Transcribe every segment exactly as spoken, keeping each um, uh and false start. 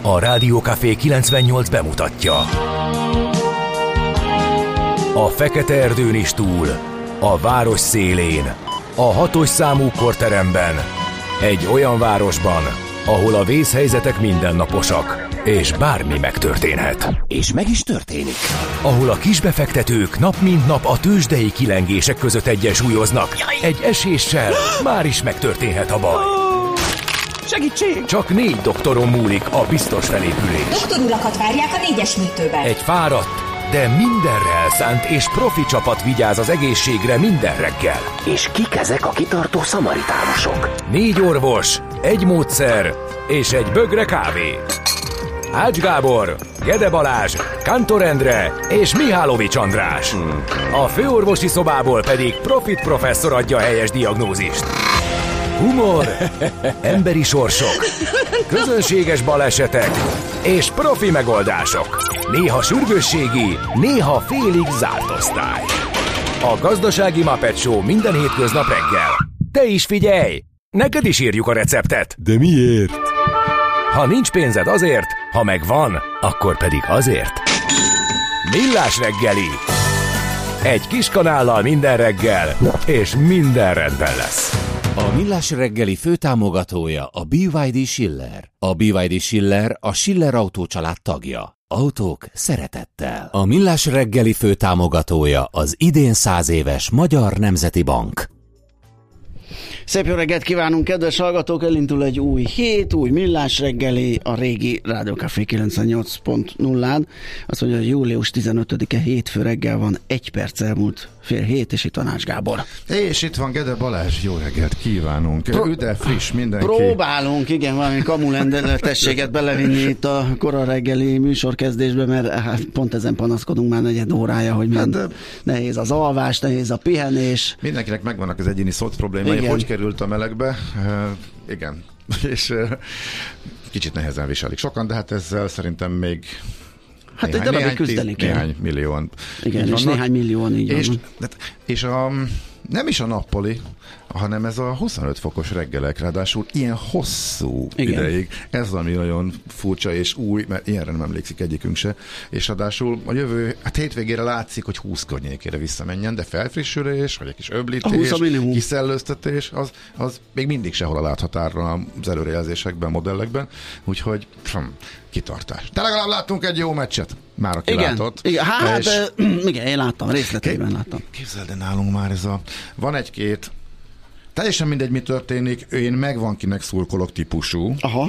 A Rádió Café kilencvennyolc bemutatja. A fekete erdőn is túl, a város szélén, a hatos számú korteremben, egy olyan városban, ahol a vészhelyzetek mindennaposak, és bármi megtörténhet. És meg is történik. Ahol a kisbefektetők nap mint nap a tőzsdei kilengések között egyensúlyoznak. Egy eséssel már is megtörténhet a baj. Segítség! Csak négy doktoron múlik a biztos felépülés. Doktorulakat várják a négyes műtőben. Egy fáradt, de mindenre elszánt és profi csapat vigyáz az egészségre minden reggel. És kik ezek a kitartó szamaritánusok? Négy orvos, egy módszer és egy bögre kávé. Ács Gábor, Gede Balázs, Kántor Endre és Mihálovics András. A főorvosi szobából pedig Profit professzor adja a helyes diagnózist. Humor, emberi sorsok, közönséges balesetek és profi megoldások. Néha sürgősségi, néha félig zárt osztály. A Gazdasági Muppet Show minden hétköznap reggel. Te is figyelj! Neked is írjuk a receptet. De miért? Ha nincs pénzed azért, ha megvan, akkor pedig azért. Millás reggeli. Egy kis kanállal minden reggel, és minden rendben lesz. A Millás reggeli főtámogatója a bé vé dé Schiller. A bé vé dé Schiller a Schiller Autó család tagja. Autók szeretettel. A Millás reggeli főtámogatója az idén száz éves Magyar Nemzeti Bank. Szép jó reggelt kívánunk, kedves hallgatók! Elindul egy új hét, új Millás reggeli, a régi Rádió Café kilencvennyolc pont nullán. Azt mondja, hogy július tizenötödike hétfő reggel van, egy perc elmúlt fél hét, és itt van Ács Gábor. És itt van Gede Balázs, jó reggelt kívánunk. Pro- Üde, friss mindenki. Próbálunk, igen, valami kamulendeletességet belevinni itt a kora reggeli műsorkezdésbe, mert hát pont ezen panaszkodunk már negyed órája, hogy hát, de... nehéz az alvás, nehéz a pihenés. Mindenkinek megvannak az egyéni szoc problémái, igen. Hogy került a melegbe? Uh, igen, és uh, kicsit nehezen viselik sokan, de hát ezzel szerintem még hát néhány, egy darabig néhány, küzdeni kell. Néhány millióan. Igen, és vannak. néhány millióan így és, van. És a, nem is a nappali, hanem ez a huszonöt fokos reggelek, ráadásul ilyen hosszú igen. ideig. Ez ami nagyon furcsa és új, mert ilyenre nem emlékszik egyikünk se, és ráadásul a jövő, hát hétvégére látszik, hogy húsz környékére visszamenjen, de felfrissülés, vagy egy kis öblítés, kiszellőztetés, az, az még mindig sehol a láthatárra az előrejelzésekben, modellekben, úgyhogy hm, kitartás. De legalább láttunk egy jó meccset. Már aki igen, látott. Igen, hát és... de, igen, én láttam, részletében láttam. Képzeld, de nálunk már ez a... Van egy-két teljesen mindegy, mi történik, én meg van kinek szurkolok típusú. Aha.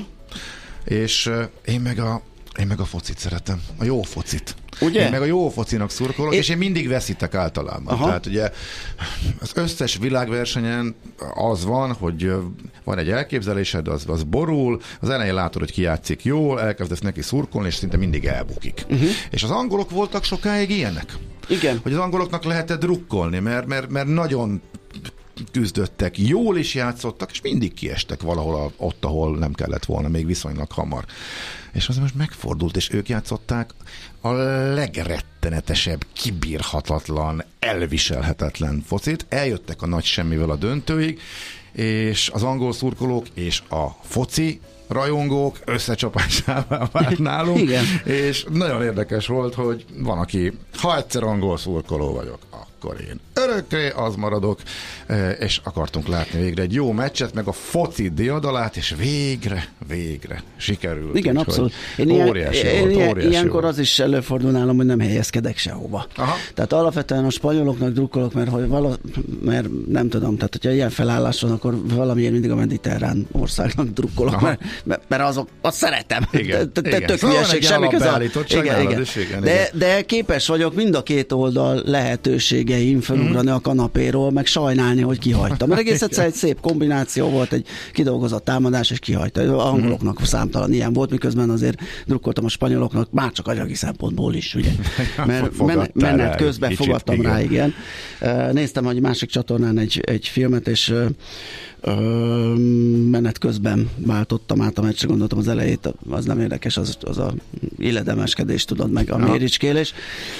És uh, én meg a én meg a focit szeretem. A jó focit. Ugye? Én meg a jó focinak szurkolok, é... és én mindig veszítek általában. Aha. Tehát ugye az összes világversenyen az van, hogy van egy elképzelésed, az, az borul, az elején látod, hogy ki játszik jól, elkezdesz neki szurkolni, és szinte mindig elbukik. Uh-huh. És az angolok voltak sokáig ilyenek. Igen. Hogy az angoloknak lehetett drukkolni, mert, mert, mert nagyon küzdöttek, jól is játszottak, és mindig kiestek valahol ott, ahol nem kellett volna, még viszonylag hamar. És az most megfordult, és ők játszották a legrettenetesebb, kibírhatatlan, elviselhetetlen focit. Eljöttek a nagy semmivel a döntőig, és az angol szurkolók és a foci rajongók összecsapásává vált nálunk, igen. És nagyon érdekes volt, hogy van, aki, ha egyszer angol szurkoló vagyok, akkor én örökké az maradok, és akartunk látni végre egy jó meccset, meg a foci diadalát, és végre, végre sikerült. Igen, úgy, abszolút. Én óriási ilyen, volt, ilyen, óriási ilyenkor volt. az is előfordul nálam, hogy nem helyezkedek sehova. Aha. Tehát alapvetően a spanyoloknak drukkolok, mert, hogy vala, mert nem tudom, tehát hogyha ilyen felállás van, akkor valamiért mindig a mediterrán országnak drukkolok, mert, mert azok, azt szeretem. Igen, te, te, igen. Tök szóval hülyeség, semmi köze. Igen, igen. igen, de, igen. de képes vagyok mind a két oldal lehetőségeim felugrani mm. a kanapéról, meg sajnálni, hogy kihagytam. Mert egész egyszer egy szép kombináció volt, egy kidolgozott támadás, és kihagyta. A angoloknak mm. számtalan ilyen volt, miközben azért drukkoltam a spanyoloknak, már csak anyagi szempontból is, ugye. Mert men- menet közben kicsit, fogadtam igen. rá, igen. Néztem egy másik csatornán egy, egy filmet, és Ö, menet közben váltottam át a meccsre, gondoltam az elejét, az nem érdekes, az, az a illedemeskedés, tudod meg, a méricskélés.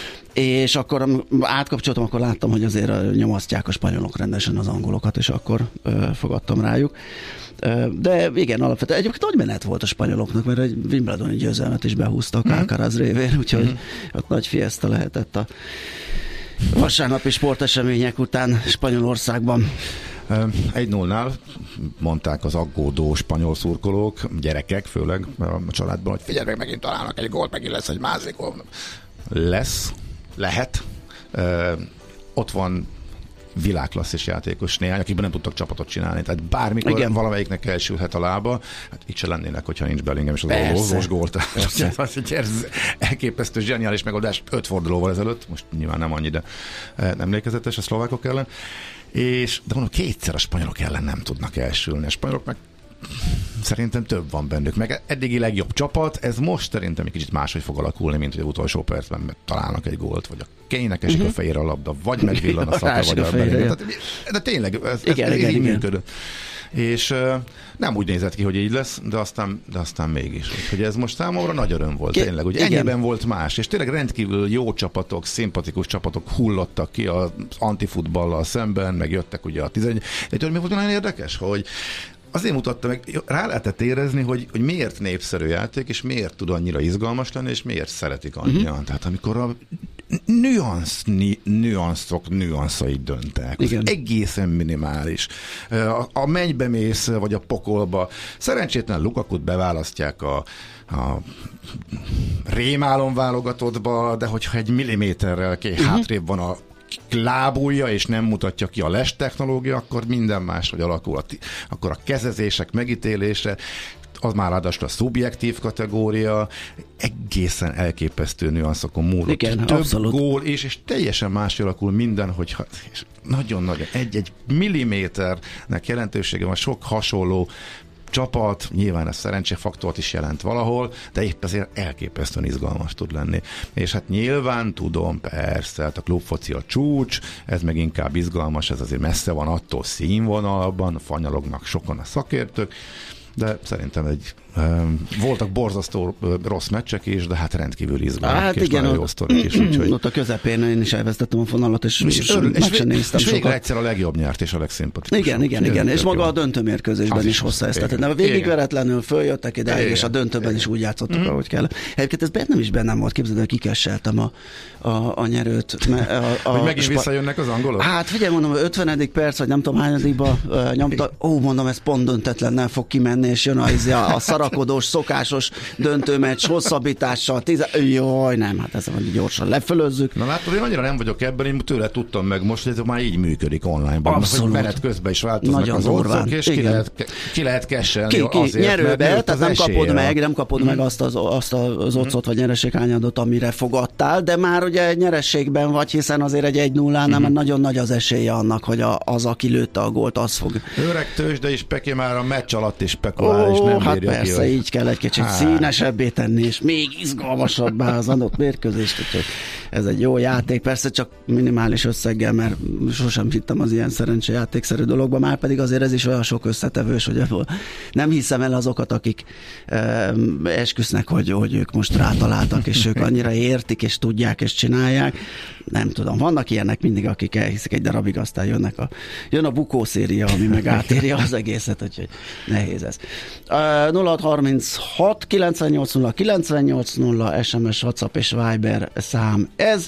És akkor átkapcsoltam, akkor láttam, hogy azért nyomasztják a spanyolok rendesen az angolokat, és akkor ö, fogadtam rájuk. De igen, alapvetően egyébként nagy menet volt a spanyoloknak, mert egy Wimbledoni győzelmet is behúztak mm-hmm. Alcaraz révén, úgyhogy mm-hmm. ott nagy fiesta lehetett a vasárnapi sportesemények után Spanyolországban. egy nullnál mondták az aggódó spanyol szurkolók, gyerekek főleg a családban, hogy figyelj meg, megint találnak egy gólt, megint lesz egy másik gól. Lesz, lehet. Ö, ott van világklasszis játékos néhány, akikben nem tudtak csapatot csinálni. Tehát bármikor igen. valamelyiknek elsülhet a lába. Hát itt se lennének, hogyha nincs Bellingham és az ollózós gólt. Ez elképesztő, zseniális megoldás öt fordulóval ezelőtt. Most nyilván nem annyi, de nem emlékezetes a szlovákok ellen. És, de mondom, kétszer a spanyolok ellen nem tudnak elsülni. A spanyolok meg szerintem több van bennük. Meg eddigi legjobb csapat, ez most szerintem egy kicsit máshogy fog alakulni, mint hogy az utolsó percben találnak egy gólt, vagy a Kane-nek esik uh-huh. a fejére a labda, vagy megvillan a szata, vagy a, a Bellingham. De tényleg, ez, igen, ez, igen, ez így működött. És uh, nem úgy nézett ki, hogy így lesz, de aztán, de aztán mégis. Úgyhogy ez most számomra nagy öröm volt, K- tényleg. Ugye ennyiben volt más, és tényleg rendkívül jó csapatok, szimpatikus csapatok hullottak ki az antifutballal szemben, meg jöttek ugye a tizenegy. De mi volt nagyon érdekes, hogy azért mutatta meg, rá lehetett érezni, hogy, hogy miért népszerű játék, és miért tud annyira izgalmas lenni, és miért szeretik annyian. Uh-huh. Tehát amikor a nüansz, nüanszok nüanszai döntek. Egészen minimális. A, a mennybe mész, vagy a pokolba. Szerencsétlen Lukakut beválasztják a, a rémálom válogatottba, de hogyha egy milliméterrel ké, uh-huh. hátrébb van a lábújja, és nem mutatja ki a les technológia, akkor minden más, hogy alakul. Akkor a kezezések megítélése, az már ráadásul a szubjektív kategória, egészen elképesztő nüanszokon múlott. Igen, több abszolút. Gól, és, és teljesen más alakul minden, hogyha nagyon-nagyon egy-egy milliméternek jelentősége van, sok hasonló csapat, nyilván a szerencsefaktort is jelent valahol, de épp azért elképesztően izgalmas tud lenni. És hát nyilván tudom, persze, hát a klubfoci a csúcs, ez meg inkább izgalmas, ez azért messze van attól színvonalban, fanyalognak sokan a szakértők, de szerintem egy um, voltak borzasztó uh, rossz meccsek is, de hát rendkívül izgalmas, hát és igen, nagyon jó sztorik is. Úgyhogy... Ott a közepén én is elvesztettem a fonalat, és, és, és, és, és, és végre egyszer a legjobb nyert, és a legszimpatikusabb. Igen, igen, igen, és maga jó. A döntőmérkőzésben is, is hozzá ezt. Tehát végigveretlenül följöttek idáig, és a döntőben igen. is úgy játszottak, mm. ahogy kell. Egyébként ez bennem is bennem volt, képzeld, hogy kikesseltem a, a, a nyerőt. A, a, hogy megint spa... visszajönnek az angolok? Hát figyelj, mondom, ötvenedik perc, vagy nem tudom hányadikba uh, nyomta. Ó, mondom, ez pont döntetlen, nem fog kimenni, és jön a, a szarakodós, szokásos döntőmeccs, hosszabbítással, tize... Jaj, nem, hát ezzel van, gyorsan lefölözzük. Na látod, én annyira nem vagyok ebben, én tőle tudtam meg most, hogy ez már így működik online-ban. Abszolút. Hogy menet közben is változnak nagyon az orcok, és ki lehet, ki lehet kesselni ki, ki, azért, nyerőbe, tehát nem kapod meg, nem kapod mm. meg azt az, azt az ocot vagy nyereséghányadot, amire fogadtál, de már ugye egy nyerességben vagy, hiszen azért egy egy nullánál mm. nagyon nagy az esélye annak, hogy a, az, aki lőtte a gólt, az fog. Öreg tőzsde is Peki már a meccs alatt is spekulál, és nem hát bírja persze, ki, hogy... így kell egy kicsit hát. színesebbé tenni, és még izgalmasabbá az adott mérkőzést, úgyhogy ez egy jó játék, persze csak minimális összeggel, mert sosem hittem az ilyen szerencsejátékszerű dologba, már pedig azért ez is olyan sok összetevős, hogy nem hiszem el azokat, akik eh, esküsznek, hogy, hogy ők most rátaláltak, és ők annyira értik, és tudják, és csinálják. Nem tudom, vannak ilyenek mindig, akik elhiszik egy darabig, aztán jönnek a, jön a bukószéria, ami meg átírja az egészet, úgyhogy nehéz ez. Uh, nulla hat harminchat kilencvennyolc nulla kilencvennyolc nulla es em es, WhatsApp és Viber szám ez.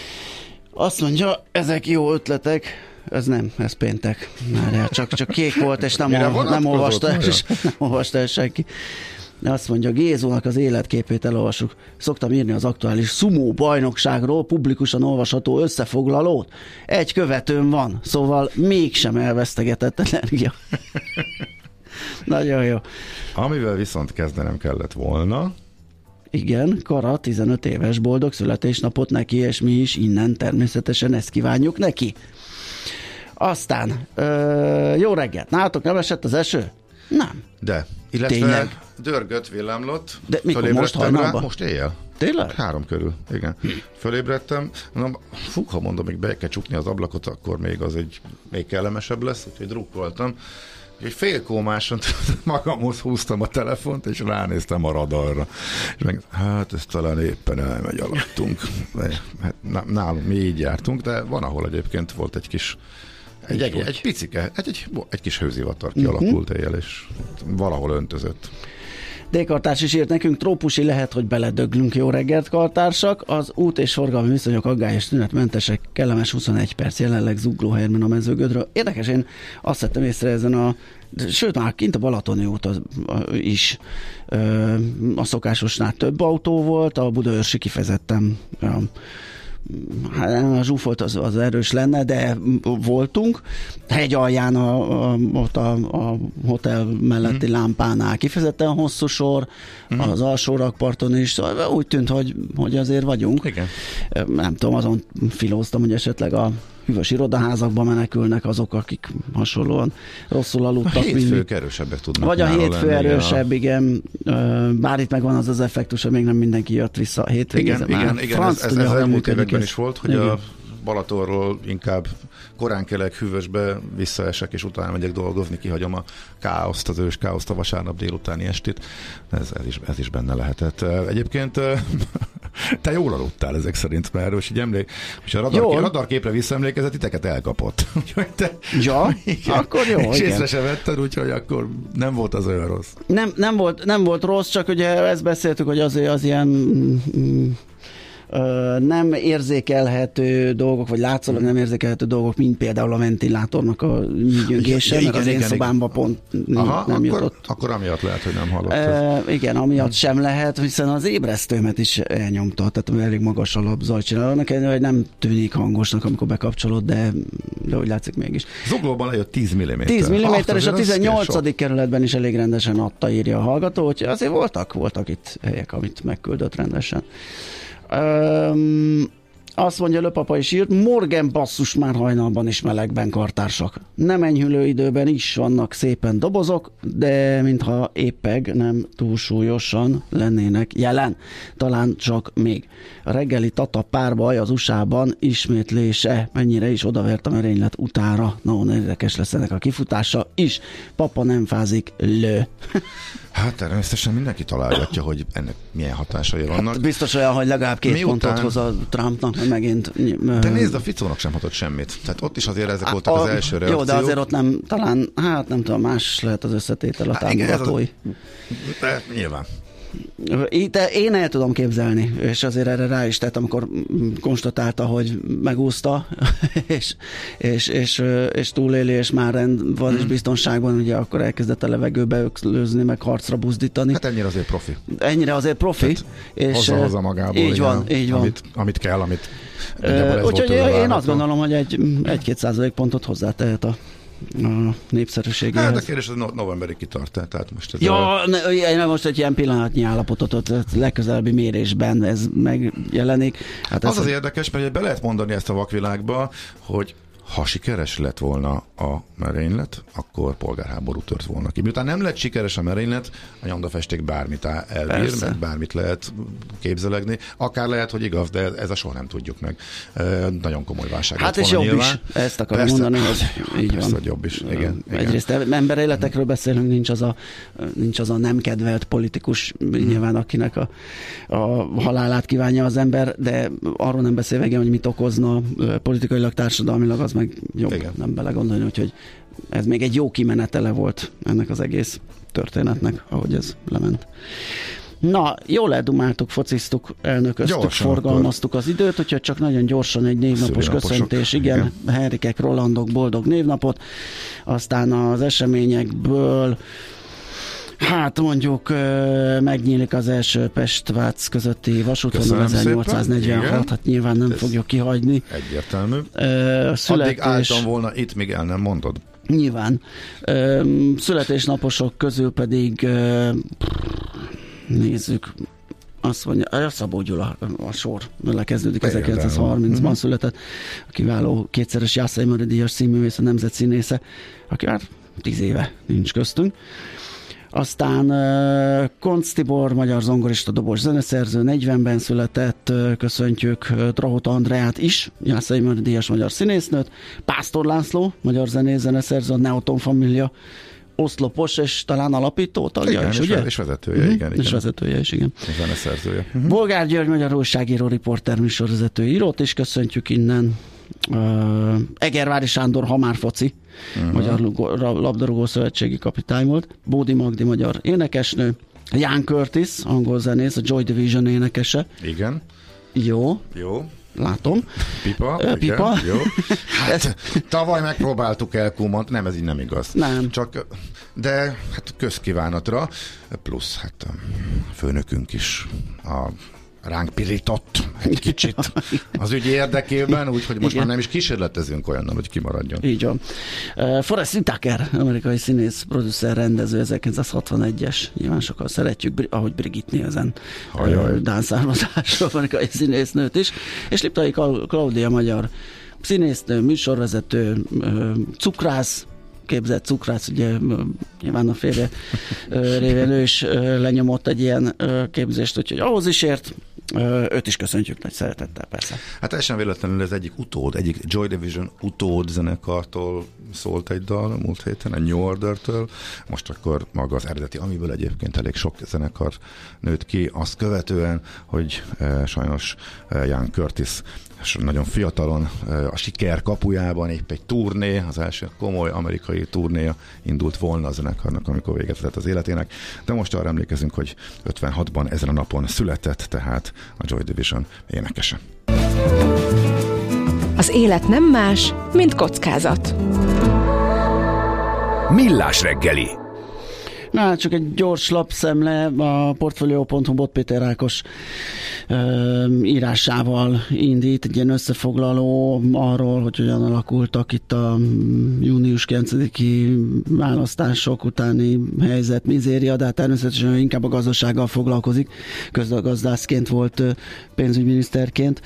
Azt mondja, ezek jó ötletek, ez nem, ez péntek. Már csak, csak kék volt, és nem, ol, nem, olvasta, és nem olvasta el senki. De azt mondja, Gézónak az életképét elolvassuk. Szoktam írni az aktuális szumó bajnokságról publikusan olvasható összefoglalót. Egy követőm van, szóval mégsem elvesztegetett energia. Nagyon jó. Amivel viszont kezdenem kellett volna. Igen, Kara, tizenöt éves, boldog születésnapot neki, és mi is innen természetesen ezt kívánjuk neki. Aztán, ö, jó reggelt, nálatok nem esett az eső? Nem. De, illetve tényleg? Dörgött, villámlott. De mikor, most hajnalban? Most éjjel. Tényleg? Három körül, igen. Hm. Fölébredtem, mondom, fú, ha mondom, még be kell csukni az ablakot, akkor még az egy még kellemesebb lesz, úgyhogy drukkoltam. Úgyhogy félkómáson magamhoz húztam a telefont, és ránéztem a radarra. És meg, hát ez talán éppen elmegy alattunk. Hát, nálunk mi így jártunk, de van, ahol egyébként volt egy kis Egy, egy, egy picike, egy, egy, egy kis hőzivatar kialakult uh-huh. éjjel, és valahol öntözött. D-kartárs is írt nekünk, trópusi lehet, hogy beledöglünk. Jó reggelt, kartársak. Az út és forgalmi viszonyok aggályos tünetmentesek, kellemes huszonegy perc jelenleg Zuglóhelyben a Mezőgödről. Érdekes, én azt vettem észre ezen a, sőt már kint a Balatoni út is a szokásosnál több autó volt, a Budaörsi kifejezetten hát a zsúfolt az, az erős lenne, de voltunk. Hegy alján a, a, ott a, a hotel melletti mm. lámpánál kifejezetten hosszú sor, mm. az alsó rakparton is, szóval úgy tűnt, hogy, hogy azért vagyunk. Igen. Nem tudom, azon filóztam, hogy esetleg a hűvös irodaházakba menekülnek azok, akik hasonlóan rosszul aludtak. A hétfők erősebbek tudnak. Vagy a hétfő lenni, erősebb, igen. Bár itt megvan az az effektus, hogy még nem mindenki jött vissza a hétvégén. Igen, igen, igen, ez, ez, ez elmúlt években is volt, hogy igen. a Balatonról inkább korán kelek hűvösbe visszaesek, és utána megyek dolgozni, kihagyom a káoszt, az ős káoszt a vasárnap délutáni estit. Ez, ez, is, ez is benne lehetett. Egyébként te jól aludtál ezek szerint, mert most így emlék, hogyha a radar, radarképre visszaemlékezett, titeket elkapott. Úgyhogy te, ja, igen, akkor jó. És igen. észre se vetted, úgyhogy akkor nem volt az olyan rossz. Nem, nem, volt, nem volt rossz, csak ugye ezt beszéltük, hogy azért az ilyen mm, Ö, nem érzékelhető dolgok, vagy látszólag nem érzékelhető dolgok, mint például a ventilátornak a nyügyöngése, ja, mert igen, az igen, én szobámban pont Aha, nem akkor, jutott. Akkor amiatt lehet, hogy nem hallott. Ö, igen, amiatt sem lehet, hiszen az ébresztőmet is elnyomta, tehát elég magas alapzaj csinál. Annak ellenére, hogy nem tűnik hangosnak, amikor bekapcsolod, de, de úgy látszik mégis. Zuglóban lejött tíz milliméter. tíz milliméter, és a tizennyolcadik kerületben is elég rendesen adta, írja a hallgató, hogy azért voltak, voltak itt helyek, amit megküldött rendesen. Um, azt mondja, Löpapa is írt, Morgan basszus már hajnalban is melegben, kartársak. Nem enyhülő időben is vannak szépen dobozok, de mintha éppeg nem túlsúlyosan lennének jelen. Talán csak még. A reggeli Tata párbaj az u es á-ban ismétlése. Mennyire is odavert a merénylet utára. Nagyon érdekes lesz ennek a kifutása is. Papa nem fázik, lő. Hát természetesen mindenki találgatja, hogy ennek milyen hatásai vannak. Hát biztos olyan, hogy legalább két Miután... pontot hoz a Trumpnak, hogy megint... De nézd, a Ficónak sem hatott semmit. Tehát ott is azért ezek voltak a, az első reakciók. Jó, de azért ott nem, talán, hát nem tudom, más lehet az összetétel a hát támogatói. De nyilván. De én el tudom képzelni, és azért erre rá is tett, amikor konstatálta, hogy megúszta, és, és, és, és túléli, és már rend van, mm. és biztonságban, ugye akkor elkezdett a levegőbe öklőzni, meg harcra buzdítani. Hát ennyire azért profi. Ennyire azért profi. Hát és hozza-hozza magából. Így igen, van, így van. Amit, amit kell, amit... Úgyhogy én azt gondolom, hogy egy, egy-két százalék pontot hozzátehet a a népszerűségéhez. Hát a kérdés, hogy no- novemberig kitart, tehát most ez ja, a... ne, most egy ilyen pillanatnyi állapotot ott legközelebbi mérésben ez megjelenik. Hát az ez az a... érdekes, mert be lehet mondani ezt a vakvilágba, hogy ha sikeres lett volna a merénylet, akkor polgárháború tört volna ki. Miután nem lett sikeres a merénylet, a nyomdafesték bármit elbír, meg bármit lehet képzelegni. Akár lehet, hogy igaz, de ez a soha nem tudjuk meg. E, nagyon komoly válság. Hát és jobb nyilván. Is, ezt akarom persze, mondani, hogy hát, így persze, van. Hogy jobb is, igen. Egyrészt emberéletekről beszélünk, nincs az a, nincs az a nem kedvelt politikus, hmm. nyilván akinek a, a halálát kívánja az ember, de arról nem beszélve, hogy mit okozna politikailag, társadalmilag, az meg jobb igen. nem belegondolni, úgyhogy ez még egy jó kimenetele volt ennek az egész történetnek, ahogy ez lement. Na, jól eldumáltuk, fociztuk, elnököztük, gyorsan forgalmaztuk akkor az időt, úgyhogy csak nagyon gyorsan egy névnapos köszöntés, igen, igen. Henrikek, Rolandok, boldog névnapot, aztán az eseményekből hát mondjuk megnyílik az első Pest-Vác közötti vasútvonal ezernyolcszáznegyvenhat, hát nyilván nem ez fogjuk kihagyni. Egyértelmű. Uh, születés... Addig álltam volna itt, még el nem mondod. Nyilván. Uh, születésnaposok közül pedig uh, nézzük, azt mondja, a Szabó Gyula a sor, vele kezdődik, ezerkilencszázharmincban uh-huh. született, a kiváló kétszeres Jászai Mari díjas színművész, a nemzetszínésze, aki már tíz éve nincs köztünk. Aztán uh, Koncz Tibor, magyar zongorista, dobos zeneszerző, negyvenben született, uh, köszöntjük uh, Drahota Andreát is, Jászai Mari díjas magyar színésznőt, Pásztor László, magyar zenész, zeneszerző, a Neoton Família oszlopos, és talán alapító tagja igen, is, és, ugye? és vezetője, uh-huh. igen, igen. És vezetője is, igen. És zeneszerzője. Uh-huh. Bolgár György, magyar újságíró, riporter, műsorvezető, írót is köszöntjük innen. uh, Egervári Sándor, ha már foci, uh-huh. Magyar Labdarúgó Szövetségi kapitány volt, Bódi Magdi, magyar énekesnő, Ian Curtis, angol zenész, a Joy Division énekese. Igen. Jó. Jó. Látom. Pipa. Ö, pipa. Igen, jó. Hát, tavaly megpróbáltuk elkumant, nem, ez így nem igaz. Nem. Csak, de hát közkívánatra, plusz hát a főnökünk is a ránk pirított egy kicsit az ügy érdekében, úgyhogy most igen. már nem is kísérletezünk olyannal, hogy kimaradjon. Így van. Uh, Forrest Whitaker, amerikai színész, producer, rendező, ezerkilencszázhatvanegyes. Nyilván sokan szeretjük, ahogy Brigitte Nielsen, uh, dán származású amerikai színésznőt is. És Liptai Klaudia, magyar színésznő, műsorvezető, uh, cukrász, képzett cukrász, ugye nyilván a férje révén ő is lenyomott egy ilyen képzést, úgyhogy ahhoz is ért. Őt is köszöntjük nagy szeretettel, persze. Hát teljesen véletlenül ez egyik utód, egyik Joy Division utód zenekartól szólt egy dal múlt héten, a New Order-től. Most akkor maga az eredeti, amiből egyébként elég sok zenekar nőtt ki, azt követően, hogy e, sajnos e, Ian Curtis nagyon fiatalon a siker kapujában épp egy turné, az első komoly amerikai turnéja indult volna a zenekarnak, amikor véget vetett az életének, de most arra emlékezünk, hogy ötvenhatban ezen a napon született, tehát a Joy Division énekese. Az élet nem más, mint kockázat. Millás reggeli. Na, csak egy gyors lapszemle a portfolio pont hu Bot Péter Ákos ö, írásával indít egy ilyen összefoglaló arról, hogy hogyan alakultak itt a június kilencediki választások utáni helyzet, mizéria, de hát természetesen inkább a gazdasággal foglalkozik, közgazdászként volt pénzügyminiszterként.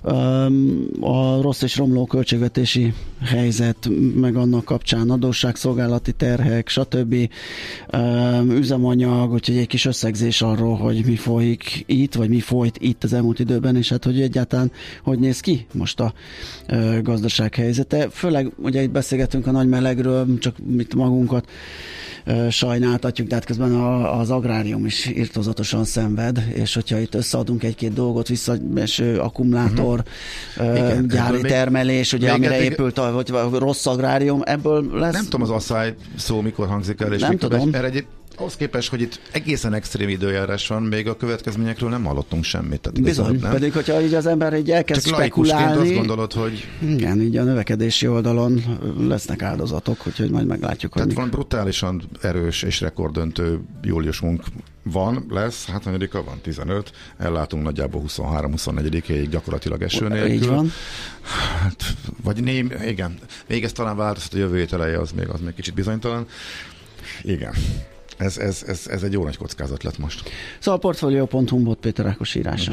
A rossz és romló költségvetési helyzet, meg annak kapcsán adósságszolgálati terhek, stb. Üzemanyag, úgyhogy egy kis összegzés arról, hogy mi folyik itt, vagy mi folyt itt az elmúlt időben, és hát hogy egyáltalán hogy néz ki most a ö, gazdaság helyzete. Főleg ugye itt beszélgetünk a nagy melegről, csak mit magunkat ö, sajnáltatjuk, de hát közben a, az agrárium is irtózatosan szenved, és hogyha itt összeadunk egy-két dolgot, visszaeső akkumulátor, uh-huh. ö, igen, gyári termelés, ugye, amire még épült a, vagy a rossz agrárium, ebből lesz... Nem tudom az asszály szó mikor hangzik el, és nem tudom. Erre egy, ahhoz képest, hogy itt egészen extrém időjárás van, még a következményekről nem hallottunk semmit. Tehát bizony, nem? Pedig hogyha így az ember így elkezd csak spekulálni... azt gondolod, hogy... Igen, így a növekedési oldalon lesznek áldozatok, úgyhogy majd meglátjuk. Tehát van brutálisan erős és rekorddöntő júliusunk van, lesz, hát hanyadika van, tizenöt, ellátunk nagyjából huszonhárom-huszonnegyedikéig gyakorlatilag eső nélkül. Így van. Hát, vagy ném, igen, még ez talán változott, a jövő hét eleje, az még, az még kicsit bizonytalan. Igen. Ez, ez, ez, ez egy jó nagy kockázat lett most. Szóval a portfolio pont hu Bot Péter Ákos írása.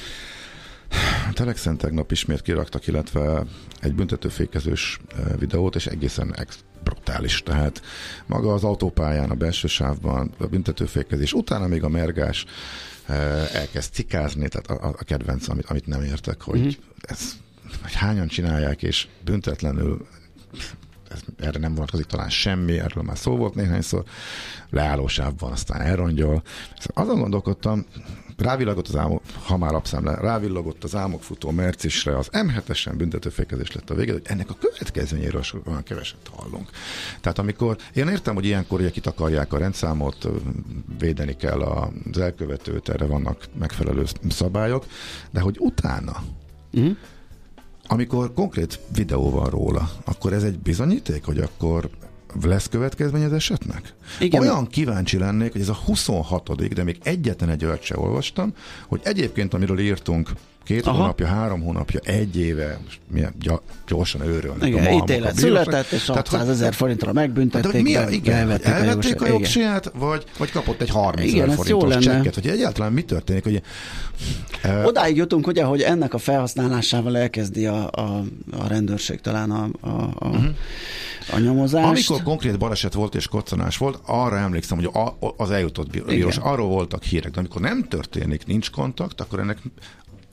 A Telexen tegnap ismét kiraktak, illetve egy büntetőfékezős videót, és egészen ex- brutális. Tehát maga az autópályán, a belső sávban, a büntetőfékezés, utána még a mergás elkezd cikázni, tehát a, a kedvenc, amit, amit nem értek, hogy uh-huh. ez, hogy hányan csinálják, és büntetlenül ez, erre nem vonatkozik talán semmi, erről már szó volt néhányszor, leállósávban aztán elrongyol. Azon gondolkodtam, rávillagott az álmok, ha már lapszemle, rávillagott az álmokfutó Mercisre, az em hetesen büntetőfékezés lett a vége, hogy ennek a következményéről olyan keveset hallunk. Tehát amikor, én értem, hogy ilyenkor ugye kitakarják a rendszámot, védeni kell az elkövetőt, erre vannak megfelelő szabályok, de hogy utána, mm. amikor konkrét videó van róla, akkor ez egy bizonyíték, hogy akkor lesz következmény az esetnek? Igen. Olyan kíváncsi lennék, hogy ez a huszonhatodik, de még egyetlen egy olyat se olvastam, hogy egyébként, amiről írtunk két Aha. hónapja, három hónapja, egy éve, most milyen gyorsan őrölnek. Igen, ítélet született, és hatszázezer forintra megbüntették. Mi a, igen, elvették, elvették a jogsaját, vagy, vagy kapott egy harmincezer forintos csekket, hogy egyáltalán mi történik? Hogy, uh, Odáig jutunk, ugye, hogy ennek a felhasználásával elkezdi a, a, a rendőrség talán a, a, a, uh-huh. a nyomozást. Amikor konkrét baleset volt és koccanás volt, arra emlékszem, hogy a, az eljutott bírós, arról voltak hírek, de amikor nem történik, nincs kontakt, akkor ennek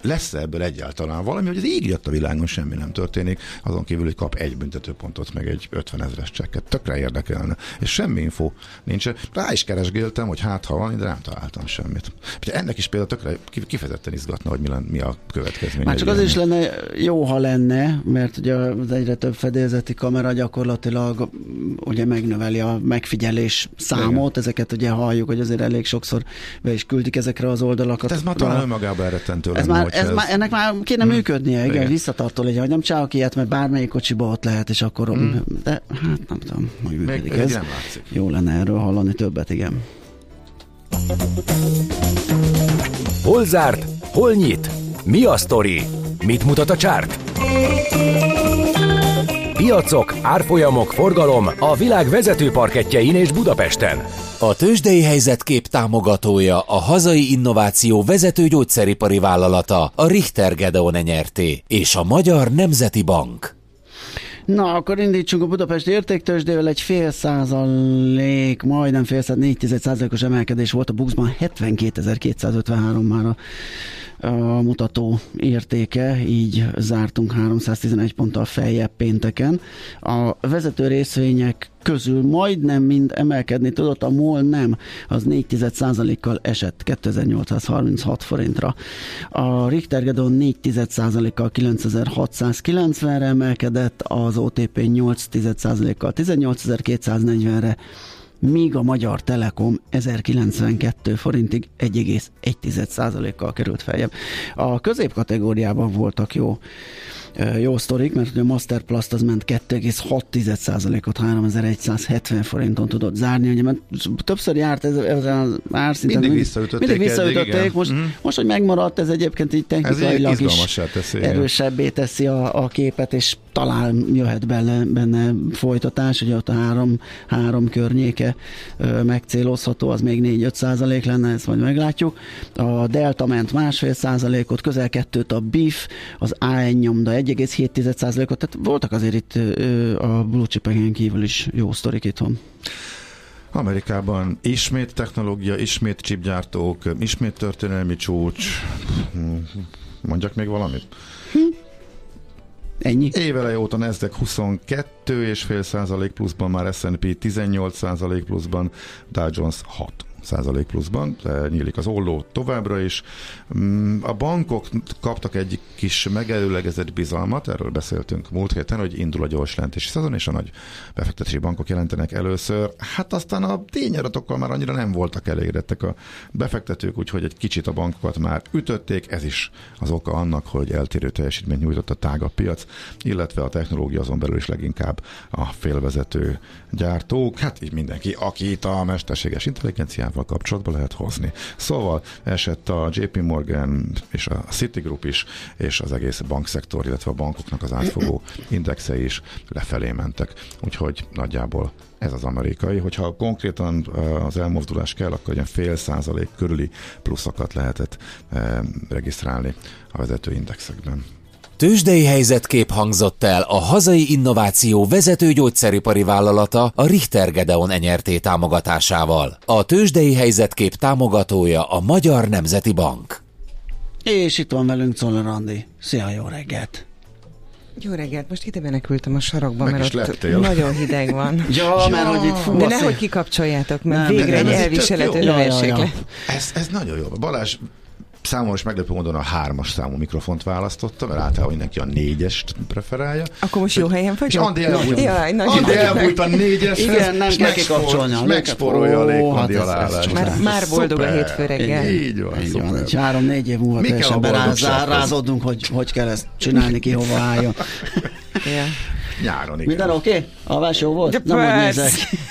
lesz ebből egyáltalán valami, hogy az ég jött a világon semmi nem történik, azon kívül, hogy kap egy büntetőpontot, meg egy ötvenezres csekket. Tökre érdekelne. És semmi info nincs. Rá is keresgéltem, hogy hát ha van, de nem találtam semmit. Ennek is például tökre kifejezetten izgatna, hogy mi, len, mi a következmény. Már csak az is lenne jó, ha lenne, mert ugye az egyre több fedélzeti kamera gyakorlatilag ugye megnöveli a megfigyelés számot. Igen. Ezeket ugye halljuk, hogy azért elég sokszor be is küldik ezekre az oldalakat. Hát ez már talán önmagában elrettentő ez lenne. Már, ez ez már, ennek már kéne hmm. működnie, igen, igen. Visszatartó legyen, hogy nem csinálok ilyet, mert bármelyik kocsiba ott lehet, és akkor hmm. de hát nem tudom, hogy működik Még, ez. Nem látszik. Jó lenne erről hallani többet, igen. Hol zárt? Hol nyit? Mi a sztori? Mit mutat a csárt? Piacok, árfolyamok, forgalom a világ vezető parkettjein és Budapesten. A tőzsdei helyzetkép támogatója a hazai innováció vezető gyógyszeripari vállalata, a Richter Gedeon Nyrt. és a Magyar Nemzeti Bank. Na, akkor indítsunk a Budapesti értéktőzsdével, egy fél százalék, majdnem fél százalék, négy tized százalékos emelkedés volt a buxban, hetvenkétezer-kétszázötvenhárom már a, a mutató értéke, így zártunk háromszáztizenegy ponttal feljebb pénteken. A vezető részvények közül majdnem mind emelkedni tudott, a MOL nem, az négy tized százalékkal esett kétezer-nyolcszázharminchat forintra. A Richter Gedeon négy tized százalékkal kilencezer-hatszázkilencvenre emelkedett, az o té pé nyolc tized százalékkal tizennyolcezer-kétszáznegyvenre, míg a Magyar Telekom ezerkilencvenkettő forintig egy egész egy tized százalékkal került feljebb. A középkategóriában voltak jó jó sztorik, mert a Masterplast az ment kettő egész hat tized százalékot háromezer-egyszázhetven forinton tudott zárni, ugye, mert többször járt ez, ez az árszinten. Mindig visszaütötték. Mindig visszaütötték. Eddig, most, mm-hmm. most, hogy megmaradt, ez egyébként így technikailag is teszi, erősebbé teszi a, a képet, és talán jöhet benne, benne folytatás, ugye ott a három, három környéke ö, megcélozható, az még négy-öt százalék lenne, ezt majd meglátjuk. A Delta ment másfél százalékot, közel kettőt a bé i ef, az á en nyomda egy egész hét tized százalékot, tehát voltak azért itt ö, a blue chipeken kívül is jó sztorik itthon. Amerikában ismét technológia, ismét chipgyártók, ismét történelmi csúcs. Mondjak még valamit? Hm. Ennyi? Éveleje óta Nasdaq huszonkettő egész öt százalék pluszban, már es and pé tizennyolc százalék pluszban, Dow Jones hat százalék pluszban, nyílik az olló továbbra is. A bankok kaptak egy kis megelőlegezett bizalmat, erről beszéltünk múlt héten, hogy indul a gyors jelentési szezon, és a nagy befektetési bankok jelentenek először. Hát aztán a tényadatokkal már annyira nem voltak elégedettek a befektetők, úgyhogy egy kicsit a bankokat már ütötték, ez is az oka annak, hogy eltérő teljesítményt nyújtott a tágabb piac, illetve a technológia azon belül is leginkább a félvezető gyártók, hát így mindenki, aki itt a mesterséges intelligenciával kapcsolatban lehet hozni. Szóval esett a jé pé Morgan és a Citigroup is, és az egész bankszektor, illetve a bankoknak az átfogó indexei is lefelé mentek. Úgyhogy nagyjából ez az amerikai. Hogyha konkrétan az elmozdulás kell, akkor olyan fél százalék körüli pluszokat lehetett regisztrálni a vezető indexekben. Tőzsdei helyzetkép hangzott el a hazai innováció vezető gyógyszeripari vállalata, a Richter Gedeon Nyrt. Támogatásával. A tőzsdei helyzetkép támogatója a Magyar Nemzeti Bank. És itt van velünk Czoller Andi. Szia, jó reggelt! Jó reggelt, most ide menekültem a sarokba, meg mert ott lettél. Nagyon hideg van. ja, ja, mert hogy itt fú, de nehogy kikapcsoljátok, mert nem, végre egy elviselhető hőmérséklet. Ja, ja, ja. ez, ez nagyon jó. Balázs számomra is meglepő módon a hármas számú mikrofont választotta, mert általában mindenki a négyest preferálja. Akkor most jó helyen vagyok? És Andi elbújt, Jaj, Andi elbújt a négyeshez, igen, nem kell kikapcsolni. Megspórolja a légkondi aláállást. Már, már boldog a hétfő reggel. Így van, így van, egy három-négy év múlva teljesen berázódunk, hogy hogy kell ezt csinálni, ki hova álljon. Ja. Nyáron igen. Minden oké? Okay? Alvás jó volt? De nem úgy nézek.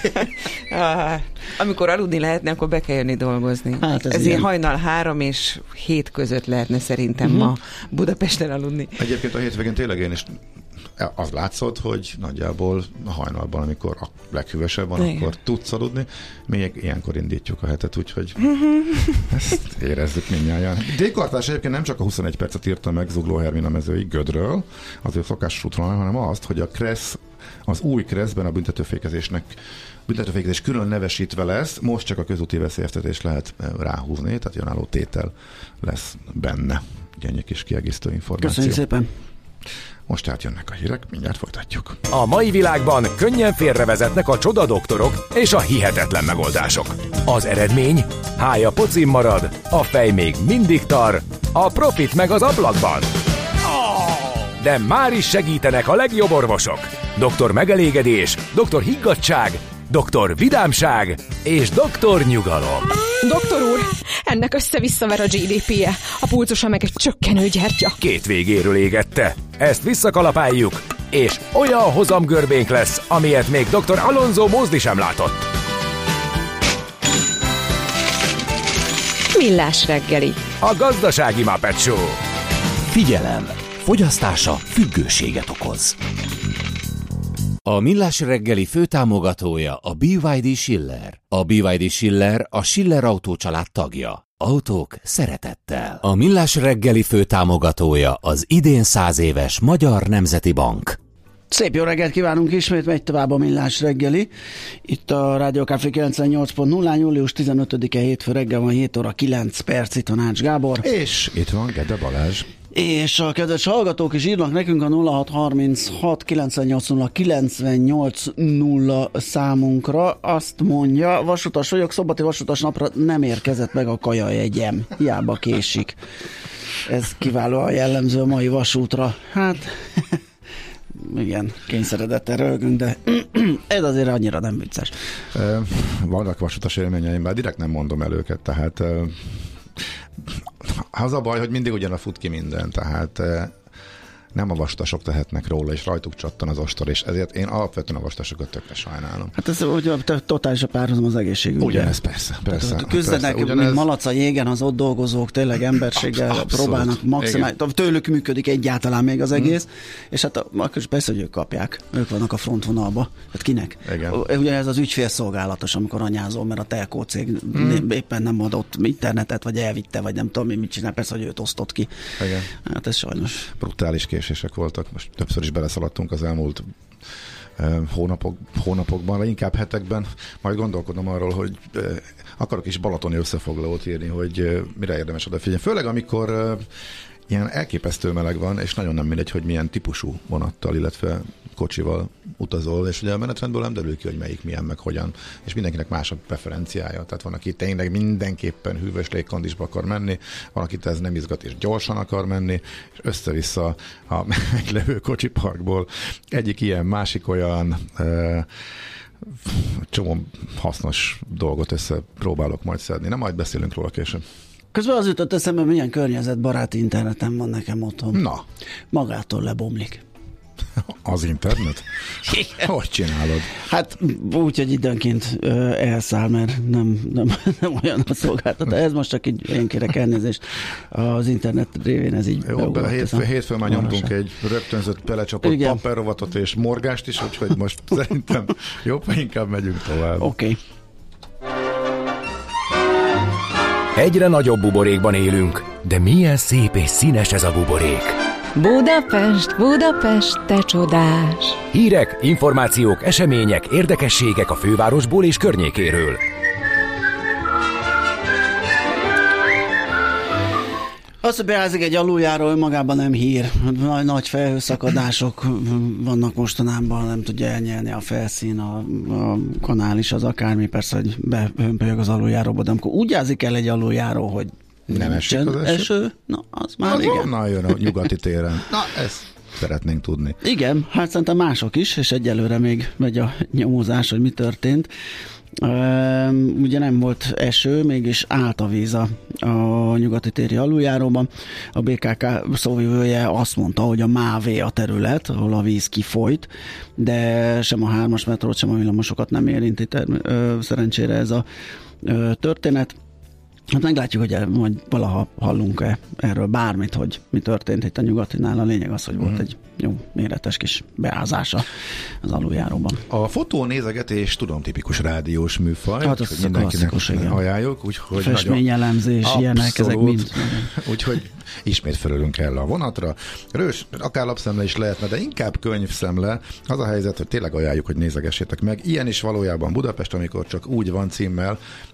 Amikor aludni lehetne, akkor be kell jönni dolgozni. Hát ez ez ilyen hajnal három és hét között lehetne szerintem uh-huh. ma Budapesten aludni. Egyébként a hétvégén tényleg én is az látszott, hogy nagyjából a hajnalban, amikor a leghűvösebb van, igen, akkor tudsz aludni. Még ilyenkor indítjuk a hetet, úgyhogy ezt érezzük mindnyáján. Dékartás egyébként nem csak a huszonegy percet írta meg Zugló Hermina mezői Gödről, az ő szokásos útvonalon, hanem azt, hogy a Kressz, az új Kresszben a büntetőfékezésnek büntetőfékezés külön nevesítve lesz, most csak a közúti veszélyeztetés lehet ráhúzni, tehát önálló tétel lesz benne. ennyi kis kiegészítő információ. Köszönjük szépen! Most tehát jönnek a hírek, mindjárt folytatjuk. A mai világban könnyen félrevezetnek a csoda doktorok és a hihetetlen megoldások. Az eredmény? Hája pocim marad, a fej még mindig tar, a profit meg az ablakban. De már is segítenek a legjobb orvosok. Doktor Megelégedés, Doktor Higgadtság, Doktor Vidámság és Doktor Nyugalom. Doktor úr, ennek össze-visszaver a gé dé pé-je, a pulzusa meg egy csökkenő gyertya. Két végéről égette. Ezt visszakalapáljuk, és olyan hozamgörbénk lesz, amilyet még Doktor Alonso Mózdi sem látott. Millás reggeli. A gazdasági Muppet Show. Figyelem! Fogyasztása függőséget okoz. A Millás reggeli főtámogatója a bé vé dé Schiller. A bé vé dé Schiller a Schiller Autó család tagja. Autók szeretettel. A Millás reggeli főtámogatója az idén száz éves Magyar Nemzeti Bank. Szép jó reggelt kívánunk, ismét megy tovább a Millás reggeli. Itt a Rádió Café kilencvennyolc pont nulla, július tizenötödike hétfő reggel van, hét óra kilenc perc, itt a Nács Gábor. És itt van Gede Balázs. És a kedves hallgatók is írnak nekünk a nulla hat harminchat kilencvennyolc nulla kilencvennyolc nulla számunkra. Azt mondja, vasutas vagyok, szombati vasutas napra nem érkezett meg a kajajegyem. Hiába késik. Ez kiválóan jellemző a mai vasútra. Hát... igen, kényszeredetten rögünk, de ez azért annyira nem vicces. Vannak vasutas élményeim, bár direkt nem mondom el őket, tehát az a baj, hogy mindig ugyan fut ki minden, tehát nem a vasutasok tehetnek róla, és rajtuk csattan az ostor, és ezért én alapvetően a vasutasokat tökre sajnálom. Hát ez ugye totális a párhuzam az egészségügy. Ugyanez, persze, persze. Küzdenek, mint ugyanez... malac a jégen, az ott dolgozók tényleg emberséggel abszolút, próbálnak maximális, tőlük működik egyáltalán még az egész, hmm. és hát akkor persze, hogy ők kapják, ők vannak a frontvonalba. Hát kinek? Igen. Ugye ez az ügyfélszolgálatos, amikor anyázol, mert a telkó cég hmm. éppen nem adott internetet, vagy elvitte, vagy nem tudom, mit csinál, persze, hogy őt osztott ki. Igen. Hát ez sajnos. Brutális késések voltak, most többször is beleszaladtunk az elmúlt eh, hónapok, hónapokban, vagy inkább hetekben. Majd gondolkodom arról, hogy eh, akarok is balatoni összefoglalót írni, hogy eh, mire érdemes odafigyelni. Főleg, amikor eh, ilyen elképesztő meleg van, és nagyon nem mindegy, hogy milyen típusú vonattal, illetve kocsival utazol, és ugye a menetrendből nem derül ki, hogy melyik milyen, meg hogyan, és mindenkinek más a preferenciája. Tehát van, aki tényleg mindenképpen hűvös légkondisba akar menni, van, akit ez nem izgat, és gyorsan akar menni, és össze-vissza a meglevő kocsiparkból egyik ilyen, másik olyan, e, csomó hasznos dolgot össze próbálok majd szedni. Nem, majd beszélünk róla később. Közben az jutott eszembe, milyen környezetbarát interneten van nekem otthon. Na. Magától lebomlik. Az internet? Igen. Hogy csinálod? Hát úgy, hogy időnként ö, elszáll, mert nem, nem, nem olyan a szolgáltató. Ez most csak így én kérek elnézést. Az internet révén ez így jó, be, hétfő, hétfő már nyomtunk egy rögtönzött belecsapott papírrovatot és morgást is, úgyhogy most szerintem jobb, inkább megyünk tovább. Oké. Okay. Egyre nagyobb buborékban élünk, de milyen szép és színes ez a buborék. Budapest, Budapest, te csodás! Hírek, információk, események, érdekességek a fővárosból és környékéről. Az, hogy beázik egy aluljáró, önmagában nem hír. Nagy, nagy felhőszakadások vannak mostanában, nem tudja elnyelni a felszín, a, a kanál is, az akármi, persze, hogy behömpölyög az aluljáróba, de amikor úgy ázik el egy aluljáró, hogy nem esik az eső? eső? Na, az már az igen. Onnan jön a nyugati téren. Na, ezt szeretnénk tudni. Igen, hát szerintem mások is, és egyelőre még megy a nyomozás, hogy mi történt. Uh, ugye nem volt eső, mégis állt a víz a, a nyugati téri aluljáróban. A bé ká ká szóvivője azt mondta, hogy a Mávé a terület, ahol a víz kifolyt, de sem a hármas metrót, sem a villamosokat nem érinti term- ö, szerencsére ez a ö, történet. Hát meglátjuk, hogy majd valaha hallunk-e erről bármit, hogy mi történt itt a nyugatinál. A lényeg az, hogy volt mm. egy jó méretes kis beázása az aluljáróban. A fotónézegetés tudom tipikus rádiós műfaj, hát úgyhogy mindenkinek ajánljuk. Úgyhogy festményelemzés, nagyon... ilyenek, ezek mind. Úgyhogy ismét felülünk el a vonatra. Rős, akár lapszemle is lehetne, de inkább könyvszemle. Az a helyzet, hogy tényleg ajánljuk, hogy nézegessétek meg. Ilyen is valójában Budapest, amikor csak úgy van címmel,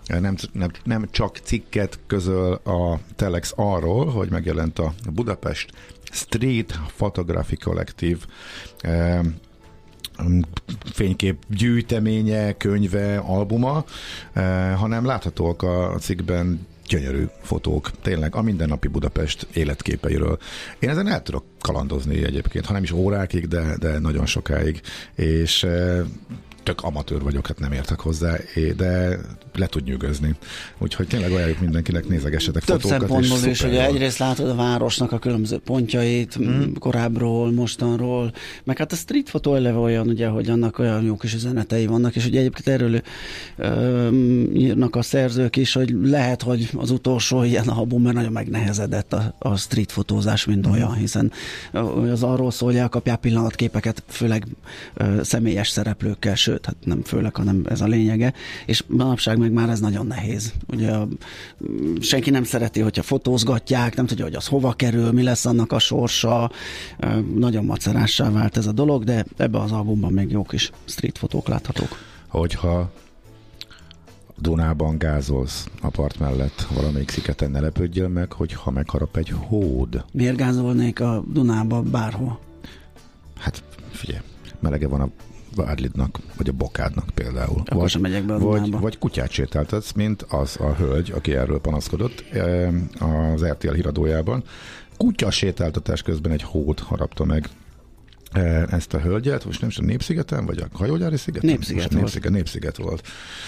nem, nem, nem csak cikket közöl a Telex arról, hogy megjelent a Budapest Street Photography Collective eh, fénykép gyűjteménye, könyve, albuma, eh, hanem láthatóak a cikkben gyönyörű fotók, tényleg a mindennapi Budapest életképeiről. Én ezen el tudok kalandozni egyébként, ha nem is órákig, de, de nagyon sokáig, és eh, tök amatőr vagyok, hát nem értek hozzá, de le tud nyűgözni. Úgyhogy tényleg ajánljuk mindenkinek, nézegessetek több fotókat. Több szempontból is, ugye egyrészt látod a városnak a különböző pontjait, mm. korábbról, mostanról, meg hát a street fotó eleve olyan, ugye, hogy annak olyan jó kis üzenetei vannak, és ugye egyébként erről ö, írnak a szerzők is, hogy lehet, hogy az utolsó ilyen album, mert nagyon megnehezedett a, a street fotózás, mint mm. olyan, hiszen az arról szól, hogy elkapják pillanatképeket, főleg ö, személyes szereplőkkel, sőt, hát nem főleg, hanem ez a lényege, és manapság meg már ez nagyon nehéz. Ugye senki nem szereti, hogyha fotózgatják, nem tudja, hogy az hova kerül, mi lesz annak a sorsa, nagyon macerássá vált ez a dolog, de ebben az albumban még jó kis street fotók láthatók. Hogyha Dunában gázolsz a part mellett, valamelyik szigeten ne lepődjél meg, hogyha megharap egy hód. Miért gázolnék a Dunába bárhol? Hát figyelj, melege van a Várlidnak, vagy a Bokádnak például. Akkor vagy, sem megyek be a vagy, vagy kutyát sétáltatsz, mint az a hölgy, aki erről panaszkodott az er té el híradójában. Kutya sétáltatás közben egy hód harapta meg ezt a hölgyet, most nem is a Népszigeten, vagy a Hajógyári szigeten? Népsziget volt. Népsziget, Népsziget volt.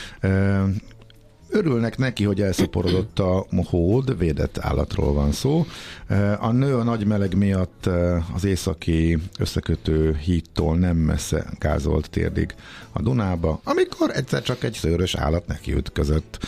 Örülnek neki, hogy elszaporodott a hód, védett állatról van szó. A nő a nagy meleg miatt az északi összekötő hídtól nem messze gázolt térdig a Dunába, amikor egyszer csak egy szőrös állat neki ütközött.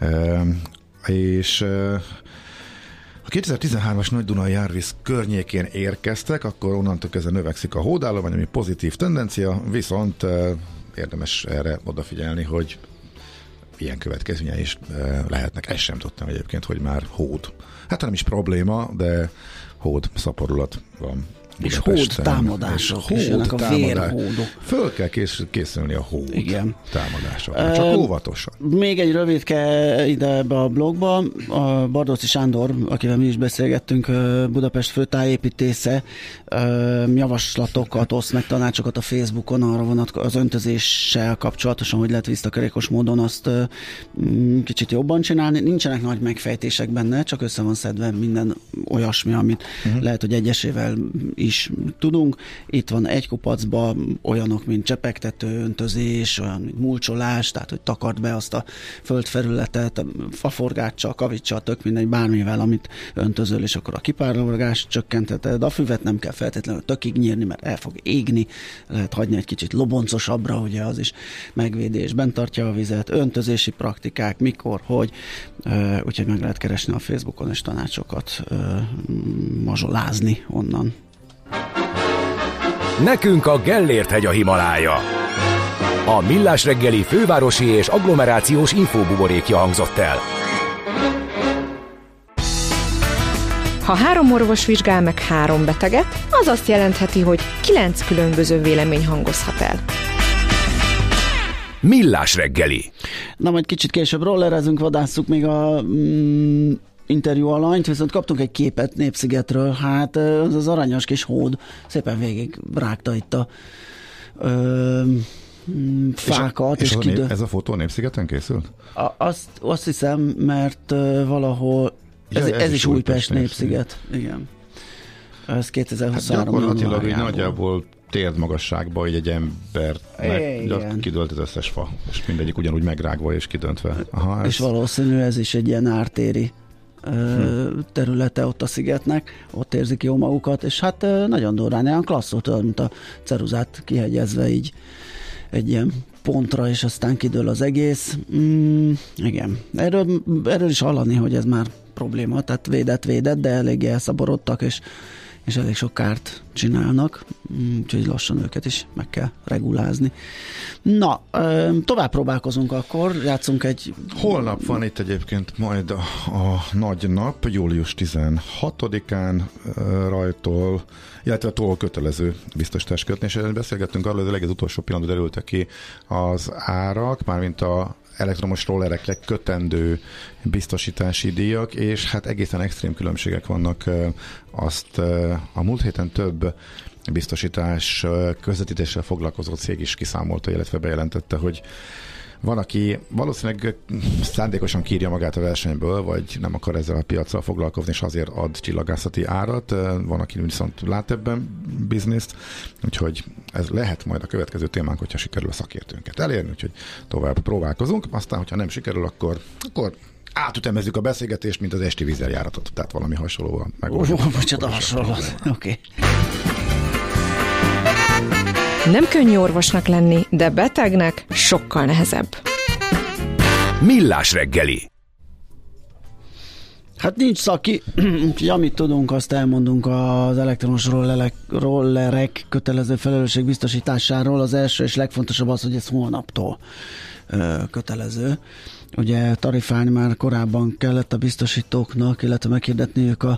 És a kétezer-tizenhármas Nagy Dunai árvíz környékén érkeztek, akkor onnantól kezdve növekszik a hódállomány, ami pozitív tendencia, viszont érdemes erre odafigyelni, hogy ilyen következményei is lehetnek. Ezt sem tudtam egyébként, hogy már hód. Hát nem is probléma, de hód szaporulat van. És hód támadások, és hód a vérhódok. Föl kell kész, készülni a hód Igen. támadásokra, csak uh, óvatosan. Még egy rövidke ide ebbe a blogba. A Bardóczy Sándor, akivel mi is beszélgettünk, Budapest főtájépítésze, javaslatokat oszt meg, tanácsokat a Facebookon arra vonatkozóan, az öntözéssel kapcsolatosan, hogy lehet visszatakarékos módon azt kicsit jobban csinálni. Nincsenek nagy megfejtések benne, csak össze van szedve minden olyasmi, amit uh-huh. lehet, hogy egyesével is tudunk. Itt van egy kupacban olyanok, mint csepegtető, öntözés, olyan, mint mulcsolás, tehát, hogy takard be azt a földfelületet, faforgáccsal, kavicsal, tök mindegy, bármivel, amit öntözöl, és akkor a kipárolgást csökkenteted. A füvet nem kell feltétlenül tökig nyírni, mert el fog égni. Lehet hagyni egy kicsit loboncosabbra, ugye az is megvédésben tartja a vizet. Öntözési praktikák, mikor, hogy. Úgyhogy meg lehet keresni a Facebookon, és tanácsokat mazsolázni onnan. Nekünk a Gellért-hegy a Himalája. A Millás reggeli fővárosi és agglomerációs infóbuborékja hangzott el. Ha három orvos vizsgál meg három beteget, az azt jelentheti, hogy kilenc különböző vélemény hangozhat el. Millás reggeli. Na, majd kicsit később rollerezünk, vadásszuk még a mm, interjú alanyt, viszont kaptunk egy képet Népszigetről, hát az az aranyos kis hód szépen végig rágta itt a ö, fákat. És, a, és, és a kidő... nép, ez a fotó Népszigeten készült? A, azt, azt hiszem, mert uh, valahol ez, ja, ez, ez is Újpest Népsziget. Igen. Ez kétezer-huszonhárom hát gyakorlatilag így nagyjából térdmagasságban így egy embernek kidőlt az összes fa, és mindegyik ugyanúgy megrágva és kidöntve. Aha, ez... És valószínű ez is egy ilyen ártéri hm. területe ott a szigetnek, ott érzik jó magukat, és hát nagyon durrán, olyan klasszul, mint a ceruzát kihegyezve így egy ilyen pontra, és aztán kidől az egész. Mm, igen. Erről, erről is hallani, hogy ez már probléma, tehát védett-védett, de eléggé elszaborodtak, és, és elég sok kárt csinálnak, úgyhogy lassan őket is meg kell regulázni. Na, tovább próbálkozunk akkor, játszunk egy... Holnap van itt egyébként majd a, a nagy nap, július tizenhatodikán rajtól, illetve tól kötelező biztosítást kötni, és beszélgettünk arról, hogy az utolsó pillanatban derültek ki az árak, mármint a elektromos rollerekre kötendő biztosítási díjak, és hát egészen extrém különbségek vannak. Azt a múlt héten több biztosítás közvetítéssel foglalkozó cég is kiszámolta, illetve bejelentette, hogy van, aki valószínűleg szándékosan kírja magát a versenyből, vagy nem akar ezzel a piaccal foglalkozni, és azért ad csillagászati árat. Van, aki viszont lát ebben bizniszt, úgyhogy ez lehet majd a következő témánk, hogyha sikerül a szakértőnket elérni, úgyhogy tovább próbálkozunk. Aztán, hogyha nem sikerül, akkor, akkor átütemezzük a beszélgetést, mint az esti vízzeljáratot, tehát valami hasonlóval megoldjuk. Ó, micsoda hasonlóan. Oké. Nem könnyű orvosnak lenni, de betegnek sokkal nehezebb. Millás reggeli. Hát nincs szaki, úgyhogy amit tudunk, azt elmondunk az elektromos rollerek, rollerek kötelező felelősség biztosításáról. Az első és legfontosabb az, hogy ez holnaptól ö, kötelező. Ugye tarifálni már korábban kellett a biztosítóknak, illetve meghirdetniük a,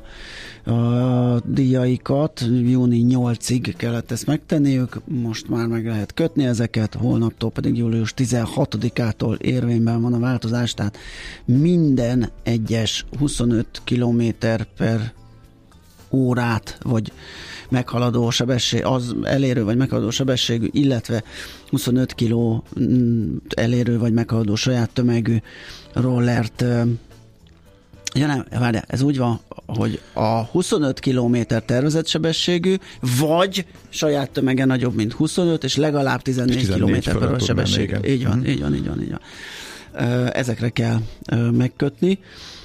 a díjaikat, június nyolcadikáig kellett ezt megtenniük, most már meg lehet kötni ezeket, holnaptól pedig július tizenhatodikától érvényben van a változás, tehát minden egyes huszonöt kilométer per órát, vagy meghaladó sebesség, az elérő vagy meghaladó sebességű, illetve huszonöt kiló elérő vagy meghaladó saját tömegű rollert. Ja nem, várjál, ez úgy van, hogy a huszonöt kilométer tervezett sebességű, vagy saját tömege nagyobb, mint huszonöt, és legalább tizennégy kilométer per óra sebesség. Így van, így van, így van, így van. Ezekre kell megkötni,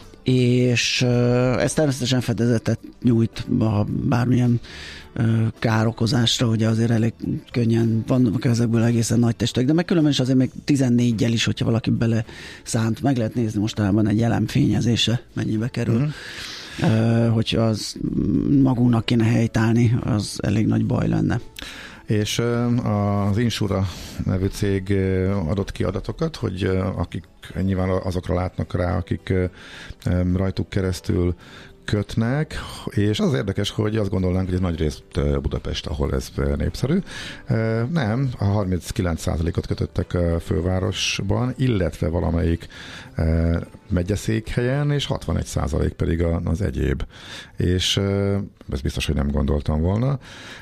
és ez természetesen fedezetet nyújt a bármilyen károkozásra, ugye azért elég könnyen vannak ezekből egészen nagy testek, de meg különben is azért még tizennégyel is, hogyha valaki bele szánt, meg lehet nézni mostában egy elemfényezése mennyibe kerül. Mm. Uh, hogyha az magunknak kéne helytállni, az elég nagy baj lenne. És az Insura nevű cég adott ki adatokat, hogy akik nyilván azokra látnak rá, akik rajtuk keresztül kötnek, és az érdekes, hogy azt gondolnánk, hogy ez nagy részt Budapest, ahol ez népszerű. Nem, a harminckilenc százalékot kötöttek a fővárosban, illetve valamelyik megyeszékhelyen, és hatvanegy százalék pedig az egyéb. És ez biztos, hogy nem gondoltam volna.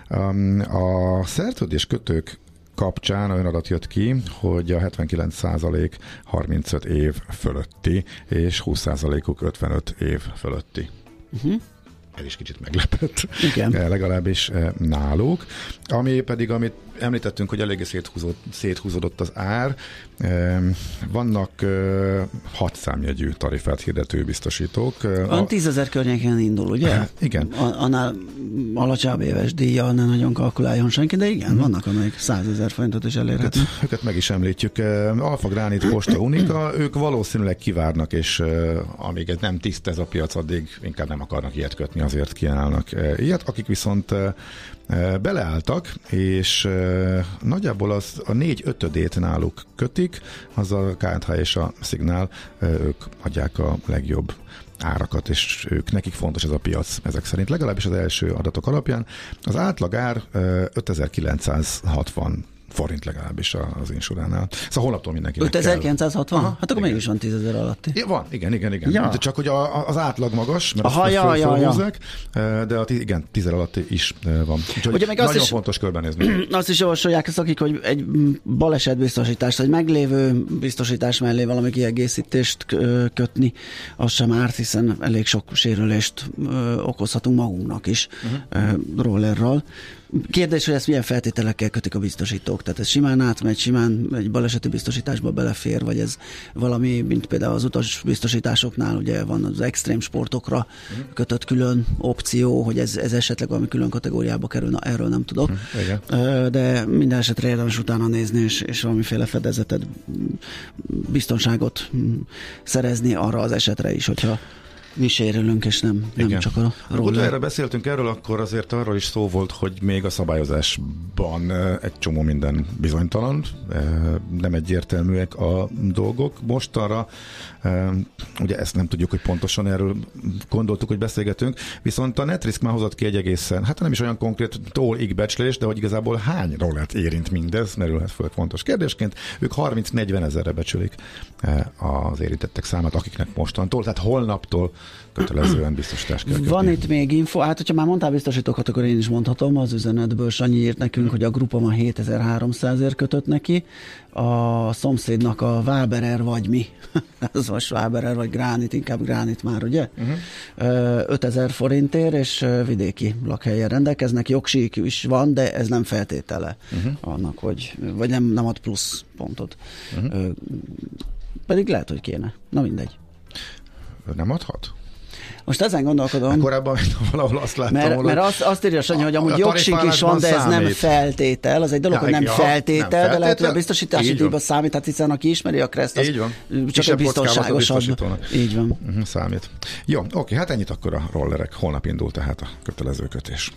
A szerződés kötők kapcsán olyan adat jött ki, hogy a hetvenkilenc százalék harmincöt év fölötti, és húsz százalékuk ötvenöt év fölötti. Uh-huh. Ez is kicsit meglepett. Igen. Legalábbis náluk. Ami pedig, amit említettünk, hogy eléggé széthúzott, széthúzódott az ár. Vannak hat számjegyű tarifát hirdető biztosítók. Van tízezer környéken indul, ugye? Igen. Annál alacsonyabb éves díja, annál nagyon kalkuláljon senki, de igen, hmm. vannak, amelyik százezer forintot is elérhető. Hát, őket meg is említjük. Alfa Granit, Posta Unica, ők valószínűleg kivárnak, és amíg ez nem tiszta ez a piac, addig inkább nem akarnak ilyet kötni, azért kínálnak ilyet. Akik viszont beleálltak, és nagyjából az a négy ötödét náluk kötik, az a ká en há és a Signál, ők adják a legjobb árakat, és ők, nekik fontos ez a piac ezek szerint. Legalábbis az első adatok alapján. Az átlag ár ötezer-kilencszázhatvan forint legalábbis az Insuránál. Szóval holnaptól mindenkinek ötezer-kilencszázhatvan? Aha, hát akkor mégis van tízezer alatti. Ja, van, igen, igen, igen. Ja. De csak hogy a, az átlag magas, mert Aha, azt ja, ja, ja. de a, igen, tízezer alatti is van. Úgyhogy ugye nagyon is, fontos körbenézni. Azt is javasolják a szakik, hogy egy balesetbiztosítást, egy meglévő biztosítás mellé valami kiegészítést kötni, az sem árt, hiszen elég sok sérülést okozhatunk magunknak is uh-huh. rollerral. Kérdés, hogy ezt milyen feltételekkel kötik a biztosítók? Tehát ez simán átmegy, simán egy baleseti biztosításba belefér, vagy ez valami, mint például az utas biztosításoknál, ugye van az extrém sportokra kötött külön opció, hogy ez, ez esetleg valami külön kategóriába kerül, na erről nem tudok. Igen. De minden esetre érdemes utána nézni, és, és valamiféle fedezetet, biztonságot szerezni arra az esetre is, hogyha mi sérülünk, és nem, nem csak a roller. Erre beszéltünk erről, akkor azért arról is szó volt, hogy még a szabályozásban egy csomó minden bizonytalan, nem egyértelműek a dolgok. Mostanra ugye ezt nem tudjuk, hogy pontosan erről gondoltuk, hogy beszélgetünk, viszont a NetRisk már hozott ki egy egészen, hát nem is olyan konkrét tól-ig becslés, de hogy igazából hány rollert érint mindez, merülhet föl fontos kérdésként. Ők harminc-negyven ezerre becsülik az érintettek számát, akiknek mostantól, tehát holnaptól kötelezően biztosítást kell kötni. Van itt még info, hát hogyha már mondtál biztosítókat, akkor én is mondhatom, az üzenetből Sanyi írt nekünk, hogy a Groupama hétezer-háromszázért kötött neki, a szomszédnak a Waberer vagy mi, ez most Waberer vagy Gránit, inkább Gránit már, ugye? Uh-huh. ötezer forintért, és vidéki lakhelyen rendelkeznek, jogsík is van, de ez nem feltétele uh-huh. annak, hogy, vagy nem, nem ad plusz pontot. Uh-huh. Pedig lehet, hogy kéne. Na mindegy. Nem adhat? Most ezen gondolkodom. Hát korábban valahol azt láttam. Mert, volna, mert azt, azt írja Sanyi, hogy amúgy jogsink is van, de ez számít. Nem feltétel. Az egy dolog, ja, hogy nem, ja, feltétel, nem feltétel, de lehet, hogy a biztosítási díjba számít, hát hiszen aki ismeri a Kreszt, az csak egy biztonságosabb. Így van. Uh-huh, számít. Jó, oké, hát ennyit akkor a rollerek. Holnap indul tehát a kötelező kötés.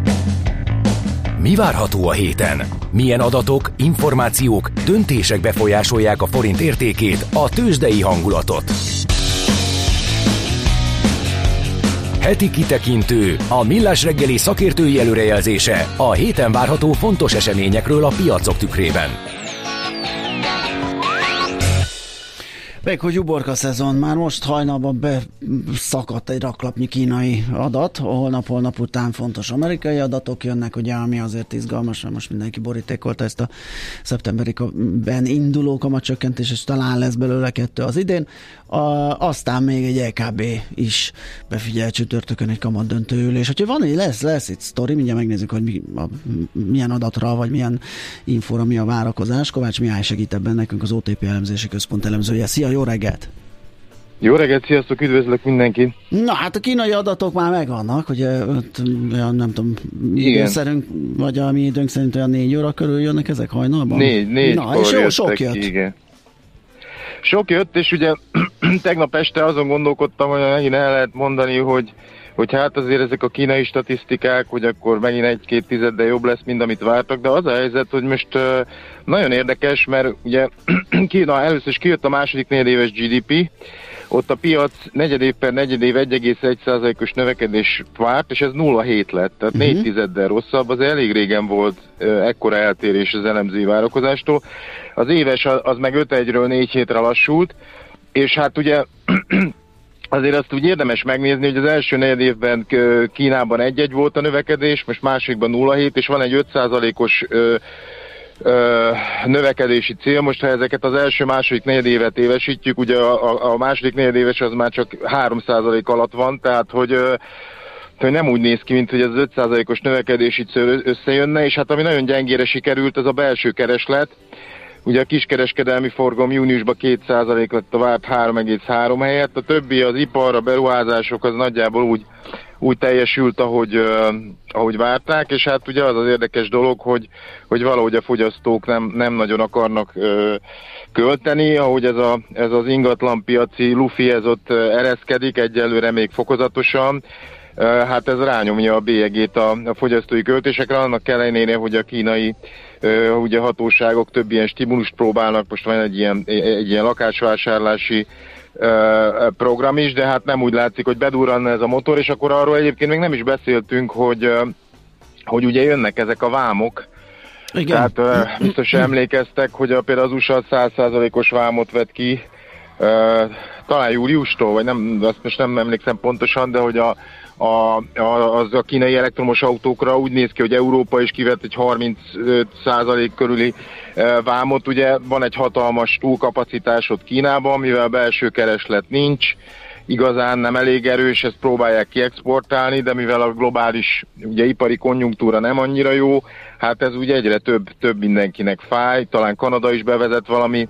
Mi várható a héten? Milyen adatok, információk, döntések befolyásolják a forint értékét, a tőzsdei hangulatot? Heti kitekintő, a Millás reggeli szakértői előrejelzése a héten várható fontos eseményekről a piacok tükrében. Még hogy uborka szezon, már most hajnalban beszakadt egy raklapnyi kínai adat, holnap-holnap után fontos amerikai adatok jönnek, ugye, ami azért izgalmas, mert most mindenki borítékolta ezt a szeptemberiben induló kamatcsökkentés, és talán lesz belőle kettő az idén. A, aztán még egy é ká bé is befigyel csütörtökön egy kamat döntőülés. Úgyhogy van, hogy lesz, lesz itt sztori, mindjárt megnézzük, hogy mi, a, milyen adatra, vagy milyen infóra mi a várakozás. Kovács Mihály segít ebben nekünk, az o té pé elemzési központ elemzője. Szia, jó reggelt! Jó reggelt, sziasztok, üdvözlök mindenkit! Na, hát a kínai adatok már megvannak, ugye olyan, nem tudom, időszerünk, vagy a mi időnk szerint olyan négy óra körül jönnek ezek hajnalban? Négy, négy Na, és jó, sok jött. Igen. Sok jött, és ugye tegnap este azon gondolkodtam, hogy megint el lehet mondani, hogy, hogy hát azért ezek a kínai statisztikák, hogy akkor megint egy-két tizeddel jobb lesz, mint amit vártak, de az a helyzet, hogy most uh, nagyon érdekes, mert ugye Kína először is kijött a második negyedéves gé dé pé, ott a piac negyedév per negyedév egy egész egy százalékos növekedés várt, és ez nulla egész hét lett, tehát uh-huh. négy tizeddel rosszabb, az elég régen volt uh, ekkora eltérés az elemzői várakozástól. Az éves az meg öt egyről négy hétre lassult, és hát ugye azért azt úgy érdemes megnézni, hogy az első negyed évben Kínában egy egy volt a növekedés, most másikban nulla egész hét, és van egy öt százalékos ö, ö, növekedési cél. Most ha ezeket az első-második negyedévet évesítjük, ugye a, a, a második negyedéves az már csak három százalék alatt van, tehát hogy, ö, hogy nem úgy néz ki, mint hogy az öt százalékos növekedési cél összejönne, és hát ami nagyon gyengére sikerült, az a belső kereslet. Ugye a kiskereskedelmi forgalom júniusban két százalék lett a várt három egész három helyett, a többi az ipar, a beruházások az nagyjából úgy, úgy teljesült, ahogy, uh, ahogy várták, és hát ugye az az érdekes dolog, hogy, hogy valahogy a fogyasztók nem, nem nagyon akarnak uh, költeni, ahogy ez, a, ez az ingatlanpiaci lufi ez ott uh, ereszkedik, egyelőre még fokozatosan. Uh, hát ez rányomja a bélyegét a, a fogyasztói költésekre, annak ellenére, hogy a kínai uh, ugye hatóságok több ilyen stimulust próbálnak, most van egy ilyen, egy ilyen lakásvásárlási uh, program is, de hát nem úgy látszik, hogy bedurranna ez a motor, és akkor arról egyébként még nem is beszéltünk, hogy, uh, hogy ugye jönnek ezek a vámok. Igen. Tehát uh, biztos emlékeztek, hogy a, például az u es á száz százalékos vámot vett ki, uh, talán júliustól, vagy nem, azt most nem emlékszem pontosan, de hogy a A, a, az a kínai elektromos autókra úgy néz ki, hogy Európa is kivett egy harmincöt százalék körüli e, vámot. Ugye van egy hatalmas túlkapacitás ott Kínában, mivel belső kereslet nincs, igazán nem elég erős, ezt próbálják kiexportálni, de mivel a globális ugye, ipari konjunktúra nem annyira jó, hát ez ugye egyre több, több mindenkinek fáj. Talán Kanada is bevezet valami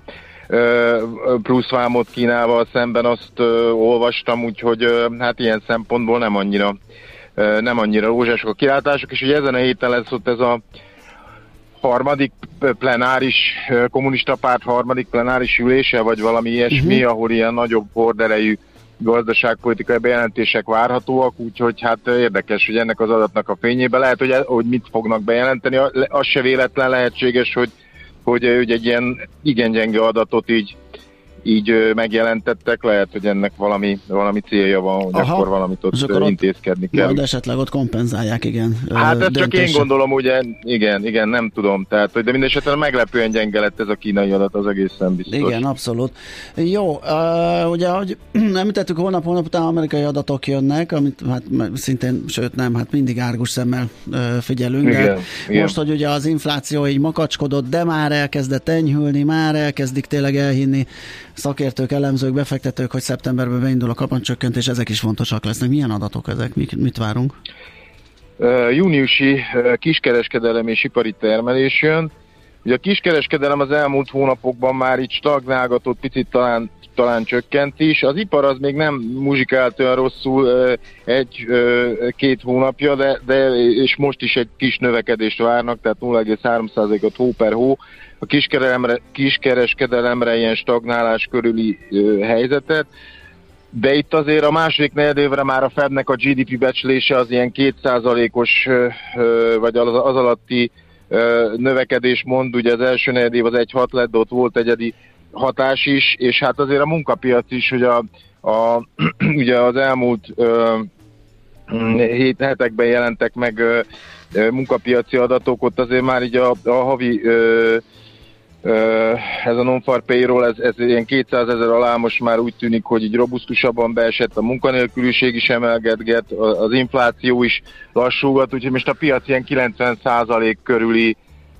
plusz vámot Kínával szemben, azt ö, olvastam, úgyhogy ö, hát ilyen szempontból nem annyira ö, nem annyira rózsások a kilátások, és ugye ezen a héten lesz ott ez a harmadik plenáris, kommunista párt harmadik plenáris ülése, vagy valami ilyesmi, uh-huh. ahol ilyen nagyobb horderejű gazdaságpolitikai bejelentések várhatóak, úgyhogy hát érdekes, hogy ennek az adatnak a fényében lehet, hogy, hogy mit fognak bejelenteni. Az se véletlen lehetséges, hogy, hogy, hogy egy ilyen igen gyenge adatot így így megjelentettek, lehet, hogy ennek valami, valami célja van, hogy Aha, akkor valamit ott akkor intézkedni kell. Majd esetleg ott kompenzálják, igen. Hát ezt csak én gondolom, ugye, igen, igen, nem tudom, tehát, de mindesetre meglepően gyenge lett ez a kínai adat, az egészen biztos. Igen, abszolút. Jó, uh, ugye, ahogy említettük, holnap, holnap után amerikai adatok jönnek, amit hát szintén, sőt nem, hát mindig árgus szemmel uh, figyelünk, igen, de igen. Most, hogy ugye az infláció így makacskodott, de már elkezdett enyhülni, már elkezdik tényleg elhinni szakértők, elemzők, befektetők, hogy szeptemberben beindul a kamatcsökkentés, ezek is fontosak lesznek. Milyen adatok ezek? Mit, mit várunk? Uh, júniusi uh, kiskereskedelem és ipari termelés jön. Ugye a kiskereskedelem az elmúlt hónapokban már így stagnálgatott, picit talán, talán csökkent is. Az ipar az még nem muzsikált olyan rosszul uh, egy-két uh, hónapja, de, de és most is egy kis növekedést várnak, tehát nulla egész három százalékot hó per hó. A kiskereskedelemre, kiskereskedelemre ilyen stagnálás körüli ö, helyzetet, de itt azért a második negyedévre már a Fednek a gé dé pé becslése az ilyen két százalékos vagy az, az alatti ö, növekedés mond, ugye az első negyedév az egy egész hat lett, de ott volt egyedi hatás is, és hát azért a munkapiac is, hogy a, a, ugye az elmúlt ö, hét hetekben jelentek meg ö, munkapiaci adatok, ott azért már így a, a havi ö, ez a non-farm payroll, ez, ez ilyen kétszázezer alá most már úgy tűnik, hogy így robusztusabban beesett, a munkanélküliség is emelgetget, az infláció is lassulgat, úgyhogy most a piac ilyen kilencven százalék körüli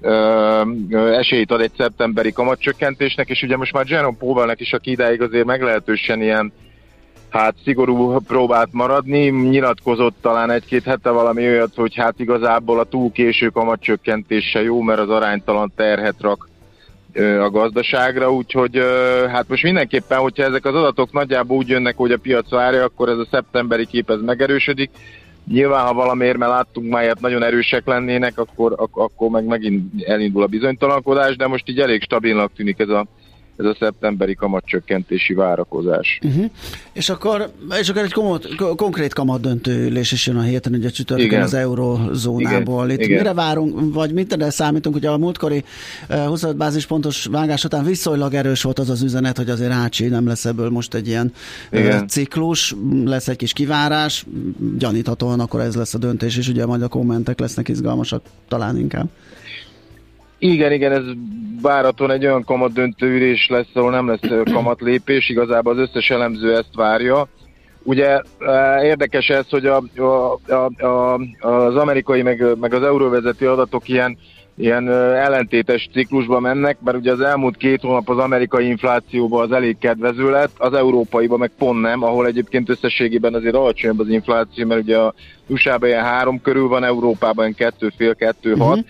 ö, esélyt ad egy szeptemberi kamatcsökkentésnek, és ugye most már Jerome Powellnek is, aki idáig azért meglehetősen ilyen hát szigorú próbált maradni, nyilatkozott talán egy-két hete valami olyat, hogy hát igazából a túl késő kamatcsökkentése jó, mert az aránytalan terhet rak a gazdaságra, úgyhogy hát most mindenképpen, hogyha ezek az adatok nagyjából úgy jönnek, hogy a piac várja, akkor ez a szeptemberi kép ez megerősödik. Nyilván, ha valamiért, mert láttunk már ilyet, nagyon erősek lennének, akkor, ak- akkor meg megint elindul a bizonytalankodás, de most így elég stabilnak tűnik ez a ez a szeptemberi kamatcsökkentési várakozás. Uh-huh. És akkor, és akkor egy komod, konkrét kamatdöntő ülés is jön a héten, ugye csütörtökön az eurozónából. Itt igen. Mire várunk, vagy mit számítunk? Ugye a múltkori huszonöt bázispontos vágás után viszonylag erős volt az az üzenet, hogy azért Ácsi nem lesz ebből most egy ilyen igen. ciklus, lesz egy kis kivárás, gyaníthatóan akkor ez lesz a döntés, és ugye majd a kommentek lesznek izgalmasak talán inkább. Igen, igen, ez várhatóan egy olyan kamatdöntőülés lesz, ahol nem lesz kamatlépés, igazából az összes elemző ezt várja. Ugye érdekes ez, hogy a, a, a, az amerikai meg, meg az euróvezeti adatok ilyen, ilyen ellentétes ciklusba mennek, mert ugye az elmúlt két hónap az amerikai inflációban az elég kedvező lett, az európaiban meg pont nem, ahol egyébként összességében azért alacsonyabb az infláció, mert ugye a u es á-ban ilyen három körül van, Európában kettő fél, kettő hat. Uh-huh.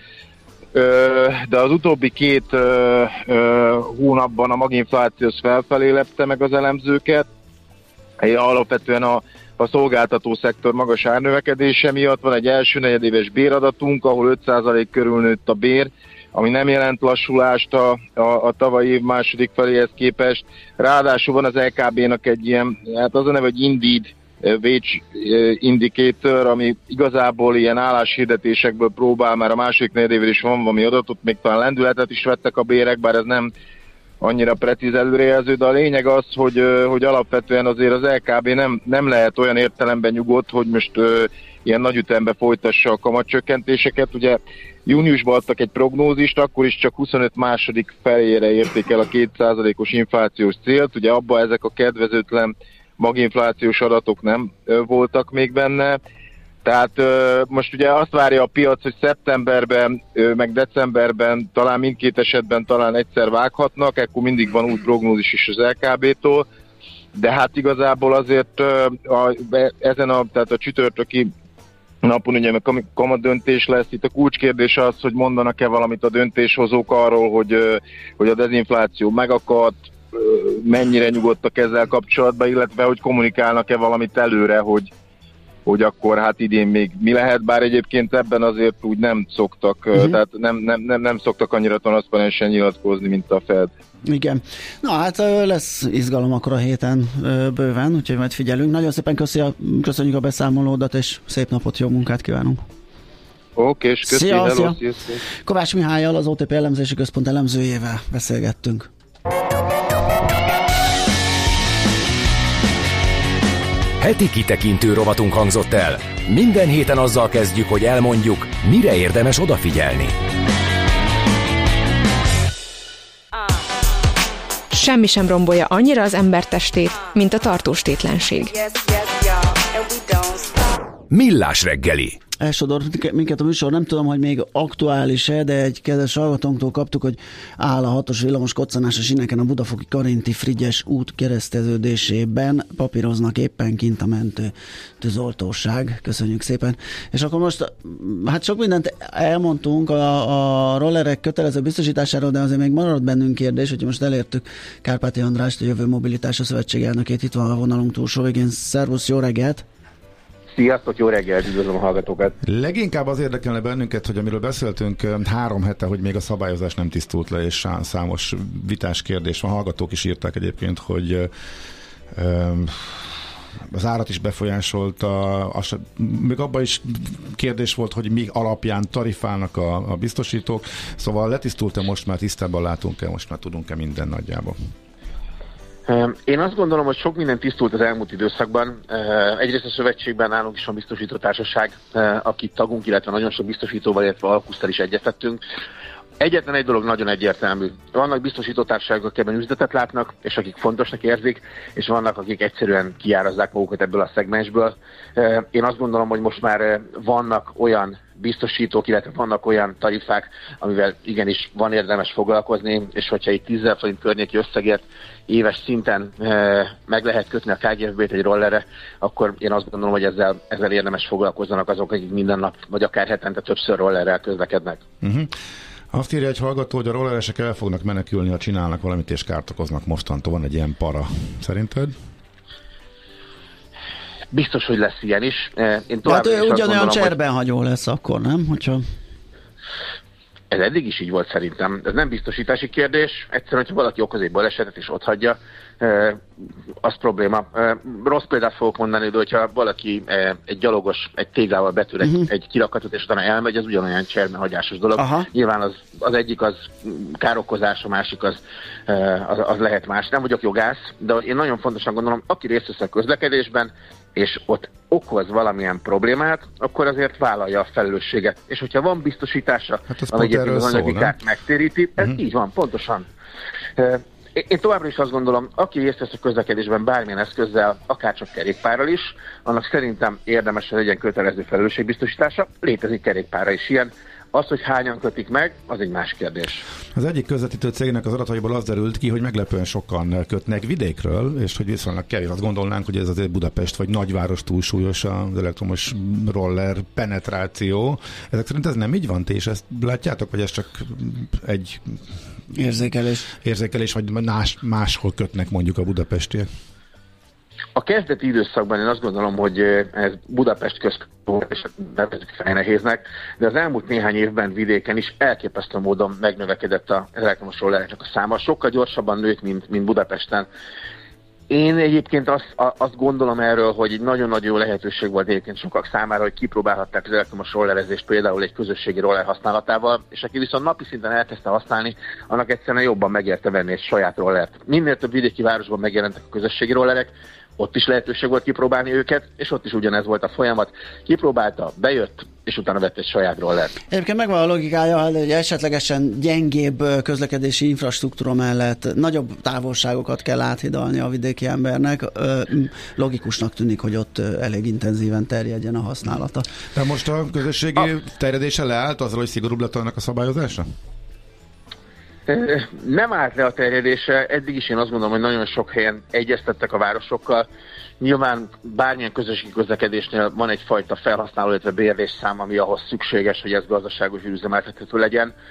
De az utóbbi két ö, ö, hónapban a maginfláció felfelé lepte meg az elemzőket. Alapvetően a, a szolgáltató szektor magas árnövekedése miatt van egy első negyedéves béradatunk, ahol öt százalék körül nőtt a bér, ami nem jelent lassulást a, a, a tavalyi év második feléhez képest. Ráadásul van az é ká bé-nak egy ilyen, hát az a neve, hogy Indeed Wage Indicator, ami igazából ilyen álláshirdetésekből próbál, már a második negyedévben is van valami adatot, még talán lendületet is vettek a bérek, bár ez nem annyira precíz előrejelző, de a lényeg az, hogy, hogy alapvetően azért az é ká bé nem, nem lehet olyan értelemben nyugodt, hogy most ilyen nagy ütembe folytassa a kamatcsökkentéseket. Ugye júniusban adtak egy prognózist, akkor is csak huszonöt második felére érték el a két százalékos inflációs célt, ugye abban ezek a kedvezőtlen maginflációs adatok nem ö, voltak még benne. Tehát ö, most ugye azt várja a piac, hogy szeptemberben, ö, meg decemberben talán mindkét esetben talán egyszer vághatnak, ekkor mindig van úgy prognózis is az é ká bé-tól, de hát igazából azért ö, a, ezen a, tehát a csütörtöki napon ugye meg kamatdöntés lesz. Itt a kulcskérdés az, hogy mondanak-e valamit a döntéshozók arról, hogy, ö, hogy a dezinfláció megakadt, mennyire nyugodtak ezzel kapcsolatban, illetve hogy kommunikálnak-e valamit előre, hogy, hogy akkor hát idén még mi lehet, bár egyébként ebben azért úgy nem szoktak, uh-huh. tehát nem, nem, nem, nem szoktak annyira transzparensen nyilatkozni, mint a Fed. Igen. Na hát lesz izgalom akkor a héten bőven, úgyhogy majd figyelünk. Nagyon szépen köszi a, köszönjük a beszámolódat, és szép napot, jó munkát kívánunk. Oké, és köszi, szia, hello, szia. Szia. Kovács Mihályal, az o té pé elemzési központ elemzőjével beszélgettünk. Heti kitekintő rovatunk hangzott el. Minden héten azzal kezdjük, hogy elmondjuk, mire érdemes odafigyelni. Semmi sem rombolja annyira az ember testét, mint a tartóstétlenség. Millás reggeli. Elsodor minket a műsor, nem tudom, hogy még aktuális-e, de egy kedves hallgatónktól kaptuk, hogy áll a hatos villamos koccanás a síneken a Budafoki Karinti Frigyes út kereszteződésében, papíroznak éppen kint a mentő tűzoltóság. Köszönjük szépen. És akkor most, hát sok mindent elmondtunk a, a rollerek kötelező biztosításáról, de azért még marad bennünk kérdés, hogy most elértük Kárpáti Andrást, a Jövő Mobilitás a szövetség elnökét, itt van a vonalunk túlsó végén. Szervusz, jó reggelt! Sziasztok, jó reggelt, üdvözlöm a hallgatókat! Leginkább az érdekelne bennünket, hogy amiről beszéltünk három hete, hogy még a szabályozás nem tisztult le, és számos vitás kérdés van. Hallgatók is írták egyébként, hogy az árat is befolyásolta, az, még abban is kérdés volt, hogy mi alapján tarifálnak a, a biztosítók, szóval letisztult-e most már, tisztában látunk-e, most már tudunk-e minden nagyjából? Én azt gondolom, hogy sok minden tisztult az elmúlt időszakban. Egyrészt a szövetségben nálunk is van biztosító társaság, akit tagunk, illetve nagyon sok biztosítóval, illetve alkusztal is egyetettünk. Egyetlen egy dolog nagyon egyértelmű. Vannak biztosítótársaságok, akik ebben üzletet látnak, és akik fontosnak érzik, és vannak, akik egyszerűen kiárazzák magukat ebből a szegmensből. Én azt gondolom, hogy most már vannak olyan biztosítók, illetve vannak olyan tarifák, amivel igenis van érdemes foglalkozni, és hogyha itt tízezer forint környéki összegért éves szinten e, meg lehet kötni a ká gé ef bé-t egy rollerre, akkor én azt gondolom, hogy ezzel, ezzel érdemes foglalkozzanak azok, akik minden nap, vagy akár hetente többször rollerrel közlekednek. Uh-huh. Azt írja egy hallgató, hogy a rolleresek el fognak menekülni, ha csinálnak valamit és kárt okoznak mostantól. Van egy ilyen para. Szerinted? Biztos, hogy lesz ilyen is. Én hát ő ugyanolyan cserben hogy... hagyó lesz akkor, nem? Hogyha... Ez eddig is így volt szerintem. Ez nem biztosítási kérdés. Egyszerűen, hogyha valaki okoz egy balesetet és ott hagyja, az probléma. Rossz példát fogok mondani, de hogyha valaki egy gyalogos egy téglával betör egy, uh-huh. egy kirakatot, és utána elmegy, az ugyanolyan cserbenhagyásos dolog. Aha. Nyilván az, az egyik az károkozás, a másik az, az, az lehet más. Nem vagyok jogász, de én nagyon fontosan gondolom, aki részt vesz a közlekedésben, és ott okoz valamilyen problémát, akkor azért vállalja a felelősséget. És hogyha van biztosítása, hát az ami egyébként az anyagi kárt megtéríti, ez uh-huh. így van, pontosan. Én továbbra is azt gondolom, aki részt vesz a közlekedésben bármilyen eszközzel, akár csak kerékpárral is, annak szerintem érdemes, hogy legyen kötelező felelősségbiztosítása. Létezik kerékpárra is ilyen. Az, hogy hányan kötik meg, az egy más kérdés. Az egyik közvetítő cégnek az adataiból az derült ki, hogy meglepően sokan kötnek vidékről, és hogy viszonylag kevés. Azt gondolnánk, hogy ez azért Budapest vagy nagyváros túlsúlyos az elektromos roller penetráció. Ezek szerint ez nem így van, ti és ezt látjátok, vagy ez csak egy érzékelés, érzékelés vagy más, máshol kötnek mondjuk a budapestiek? A kezdeti időszakban én azt gondolom, hogy ez Budapest központból, és nevezzük fel nehéznek, de az elmúlt néhány évben vidéken is elképesztő módon megnövekedett az elektromos rollereknek a száma. Sokkal gyorsabban nőtt, mint, mint Budapesten. Én egyébként azt, azt gondolom erről, hogy egy nagyon-nagyon jó lehetőség volt egyébként sokak számára, hogy kipróbálhatták az elektromos rollerezést például egy közösségi roller használatával, és aki viszont napi szinten elkezdte használni, annak egyszerűen jobban megérte venni egy saját rollert. Minél több vidéki városban megjelentek a közösségi rollerek, ott is lehetőség volt kipróbálni őket, és ott is ugyanez volt a folyamat. Kipróbálta, bejött, és utána vett egy saját rollert. Egyébként megvan a logikája, hogy esetlegesen gyengébb közlekedési infrastruktúra mellett nagyobb távolságokat kell áthidalni a vidéki embernek. Logikusnak tűnik, hogy ott elég intenzíven terjedjen a használata. De most a közösségi a... terjedése leállt azzal, hogy szigorúbb lett annak a szabályozása? Nem állt le a terjedése, eddig is én azt gondolom, hogy nagyon sok helyen egyeztettek a városokkal. Nyilván bármilyen közösségi közlekedésnél van egyfajta felhasználó, illetve bérlésszám, ami ahhoz szükséges, hogy ez gazdaságos üzemeltethető legyen.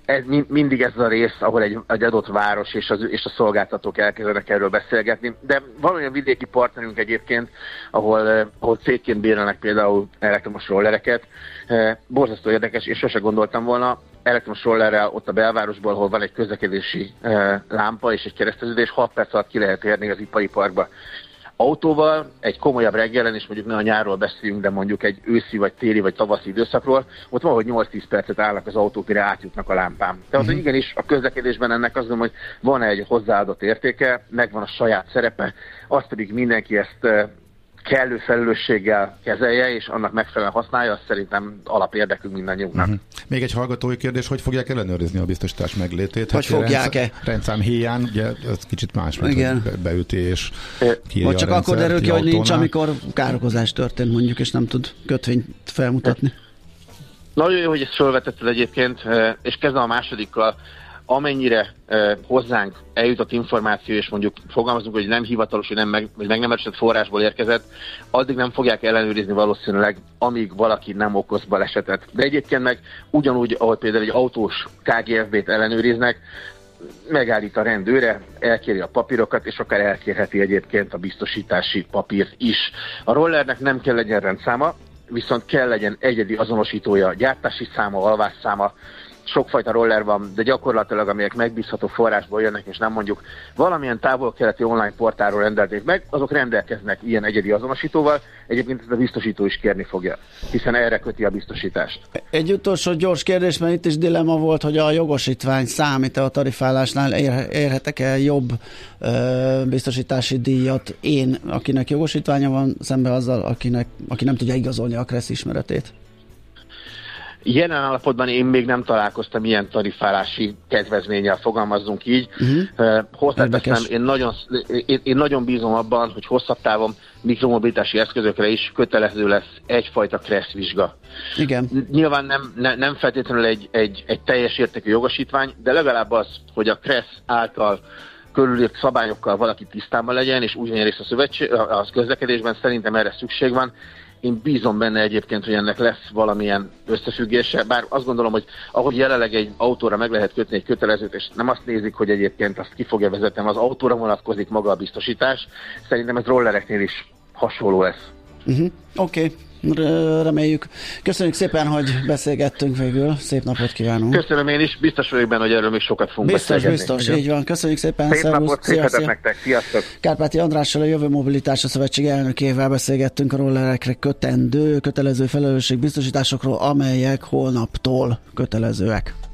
ez mindig ez a rész, ahol egy, egy adott város és, az, és a szolgáltatók elkezdenek erről beszélgetni, de van olyan vidéki partnerünk egyébként, ahol, ahol cégként bérelnek például elektromos rollereket. Borzasztó érdekes, és sose gondoltam volna, elektromos rollerrel ott a belvárosból, ahol van egy közlekedési lámpa és egy kereszteződés, hat perc alatt ki lehet érni az ipari parkba. Autóval egy komolyabb reggelen, és mondjuk ne a nyárról beszéljünk, de mondjuk egy őszi, vagy téli, vagy tavaszi időszakról, ott valahogy nyolc-tíz percet állnak az autók, mire átjutnak a lámpám. Tehát uh-huh. igenis a közlekedésben ennek azt mondom, hogy van egy hozzáadott értéke, megvan a saját szerepe, az pedig mindenki ezt kellő felelősséggel kezelje, és annak megfelelően használja, az szerintem alapérdekünk mindannyiunknak. Uh-huh. Még egy hallgatói kérdés, hogy fogják ellenőrizni a biztosítás meglétét? Hogy hát fogják-e? Rendszám hiány, ugye ez kicsit más, mint igen. Hogy beüti és kiírja vagy csak a akkor derül ki, hogy nincs, amikor károkozás történt mondjuk, és nem tud kötvényt felmutatni. Nagyon jó, hogy ezt felvetetted egyébként, és kezdem a másodikkal. Amennyire eh, hozzánk eljutott információ, és mondjuk fogalmazunk, hogy nem hivatalos, hogy, nem meg, vagy meg nem erősített forrásból érkezett, addig nem fogják ellenőrizni valószínűleg, amíg valaki nem okoz balesetet. De egyébként meg ugyanúgy, ahogy például egy autós ká gé ef bé-t ellenőriznek, megállít a rendőre, elkéri a papírokat, és akár elkérheti egyébként a biztosítási papírt is. A rollernek nem kell legyen rendszáma, viszont kell legyen egyedi azonosítója, gyártási száma, alvásszáma. Sokfajta roller van, de gyakorlatilag amelyek megbízható forrásból jönnek, és nem mondjuk valamilyen távol-keleti online portálról rendelték meg, azok rendelkeznek ilyen egyedi azonosítóval, egyébként ezt a biztosító is kérni fogja, hiszen erre köti a biztosítást. Egy utolsó gyors kérdés, mert itt is dilemma volt, hogy a jogosítvány számít a tarifálásnál, ér, érhetek el jobb ö, biztosítási díjat én, akinek jogosítványa van, szemben azzal, akinek, aki nem tudja igazolni a kressz ismeretét? Jelen állapotban én még nem találkoztam ilyen tarifálási kedvezménnyel, fogalmazzunk így. Uh-huh. Hozzáteszem, én nagyon, én, én nagyon bízom abban, hogy hosszabb távon mikromobilitási eszközökre is kötelező lesz egyfajta kresszvizsga. Igen. Nyilván nem, ne, nem feltétlenül egy, egy, egy teljes értékű jogosítvány, de legalább az, hogy a kressz által körülírt szabályokkal valaki tisztában legyen, és ugyanilyen rész a szövetség, a közlekedésben szerintem erre szükség van. Én bízom benne egyébként, hogy ennek lesz valamilyen összefüggése, bár azt gondolom, hogy ahogy jelenleg egy autóra meg lehet kötni egy kötelezőt, és nem azt nézik, hogy egyébként azt ki fogja vezetni, az autóra vonatkozik maga a biztosítás, szerintem ez rollereknél is hasonló lesz. Uh-huh. Oké. Okay. Reméljük. Köszönjük szépen, hogy beszélgettünk végül. Szép napot kívánunk. Köszönöm én is. Biztos vagyok benne, hogy erről még sokat fogunk biztos, beszélgetni. Biztos, biztos. Így van. Köszönjük szépen. Szép szervusz. napot, szép hetet nektek. Sziasztok. Kárpáti Andrással, a Jövő Mobilitása Szövetség elnökével beszélgettünk a rollerekre kötendő, kötelező felelősség biztosításokról, amelyek holnaptól kötelezőek.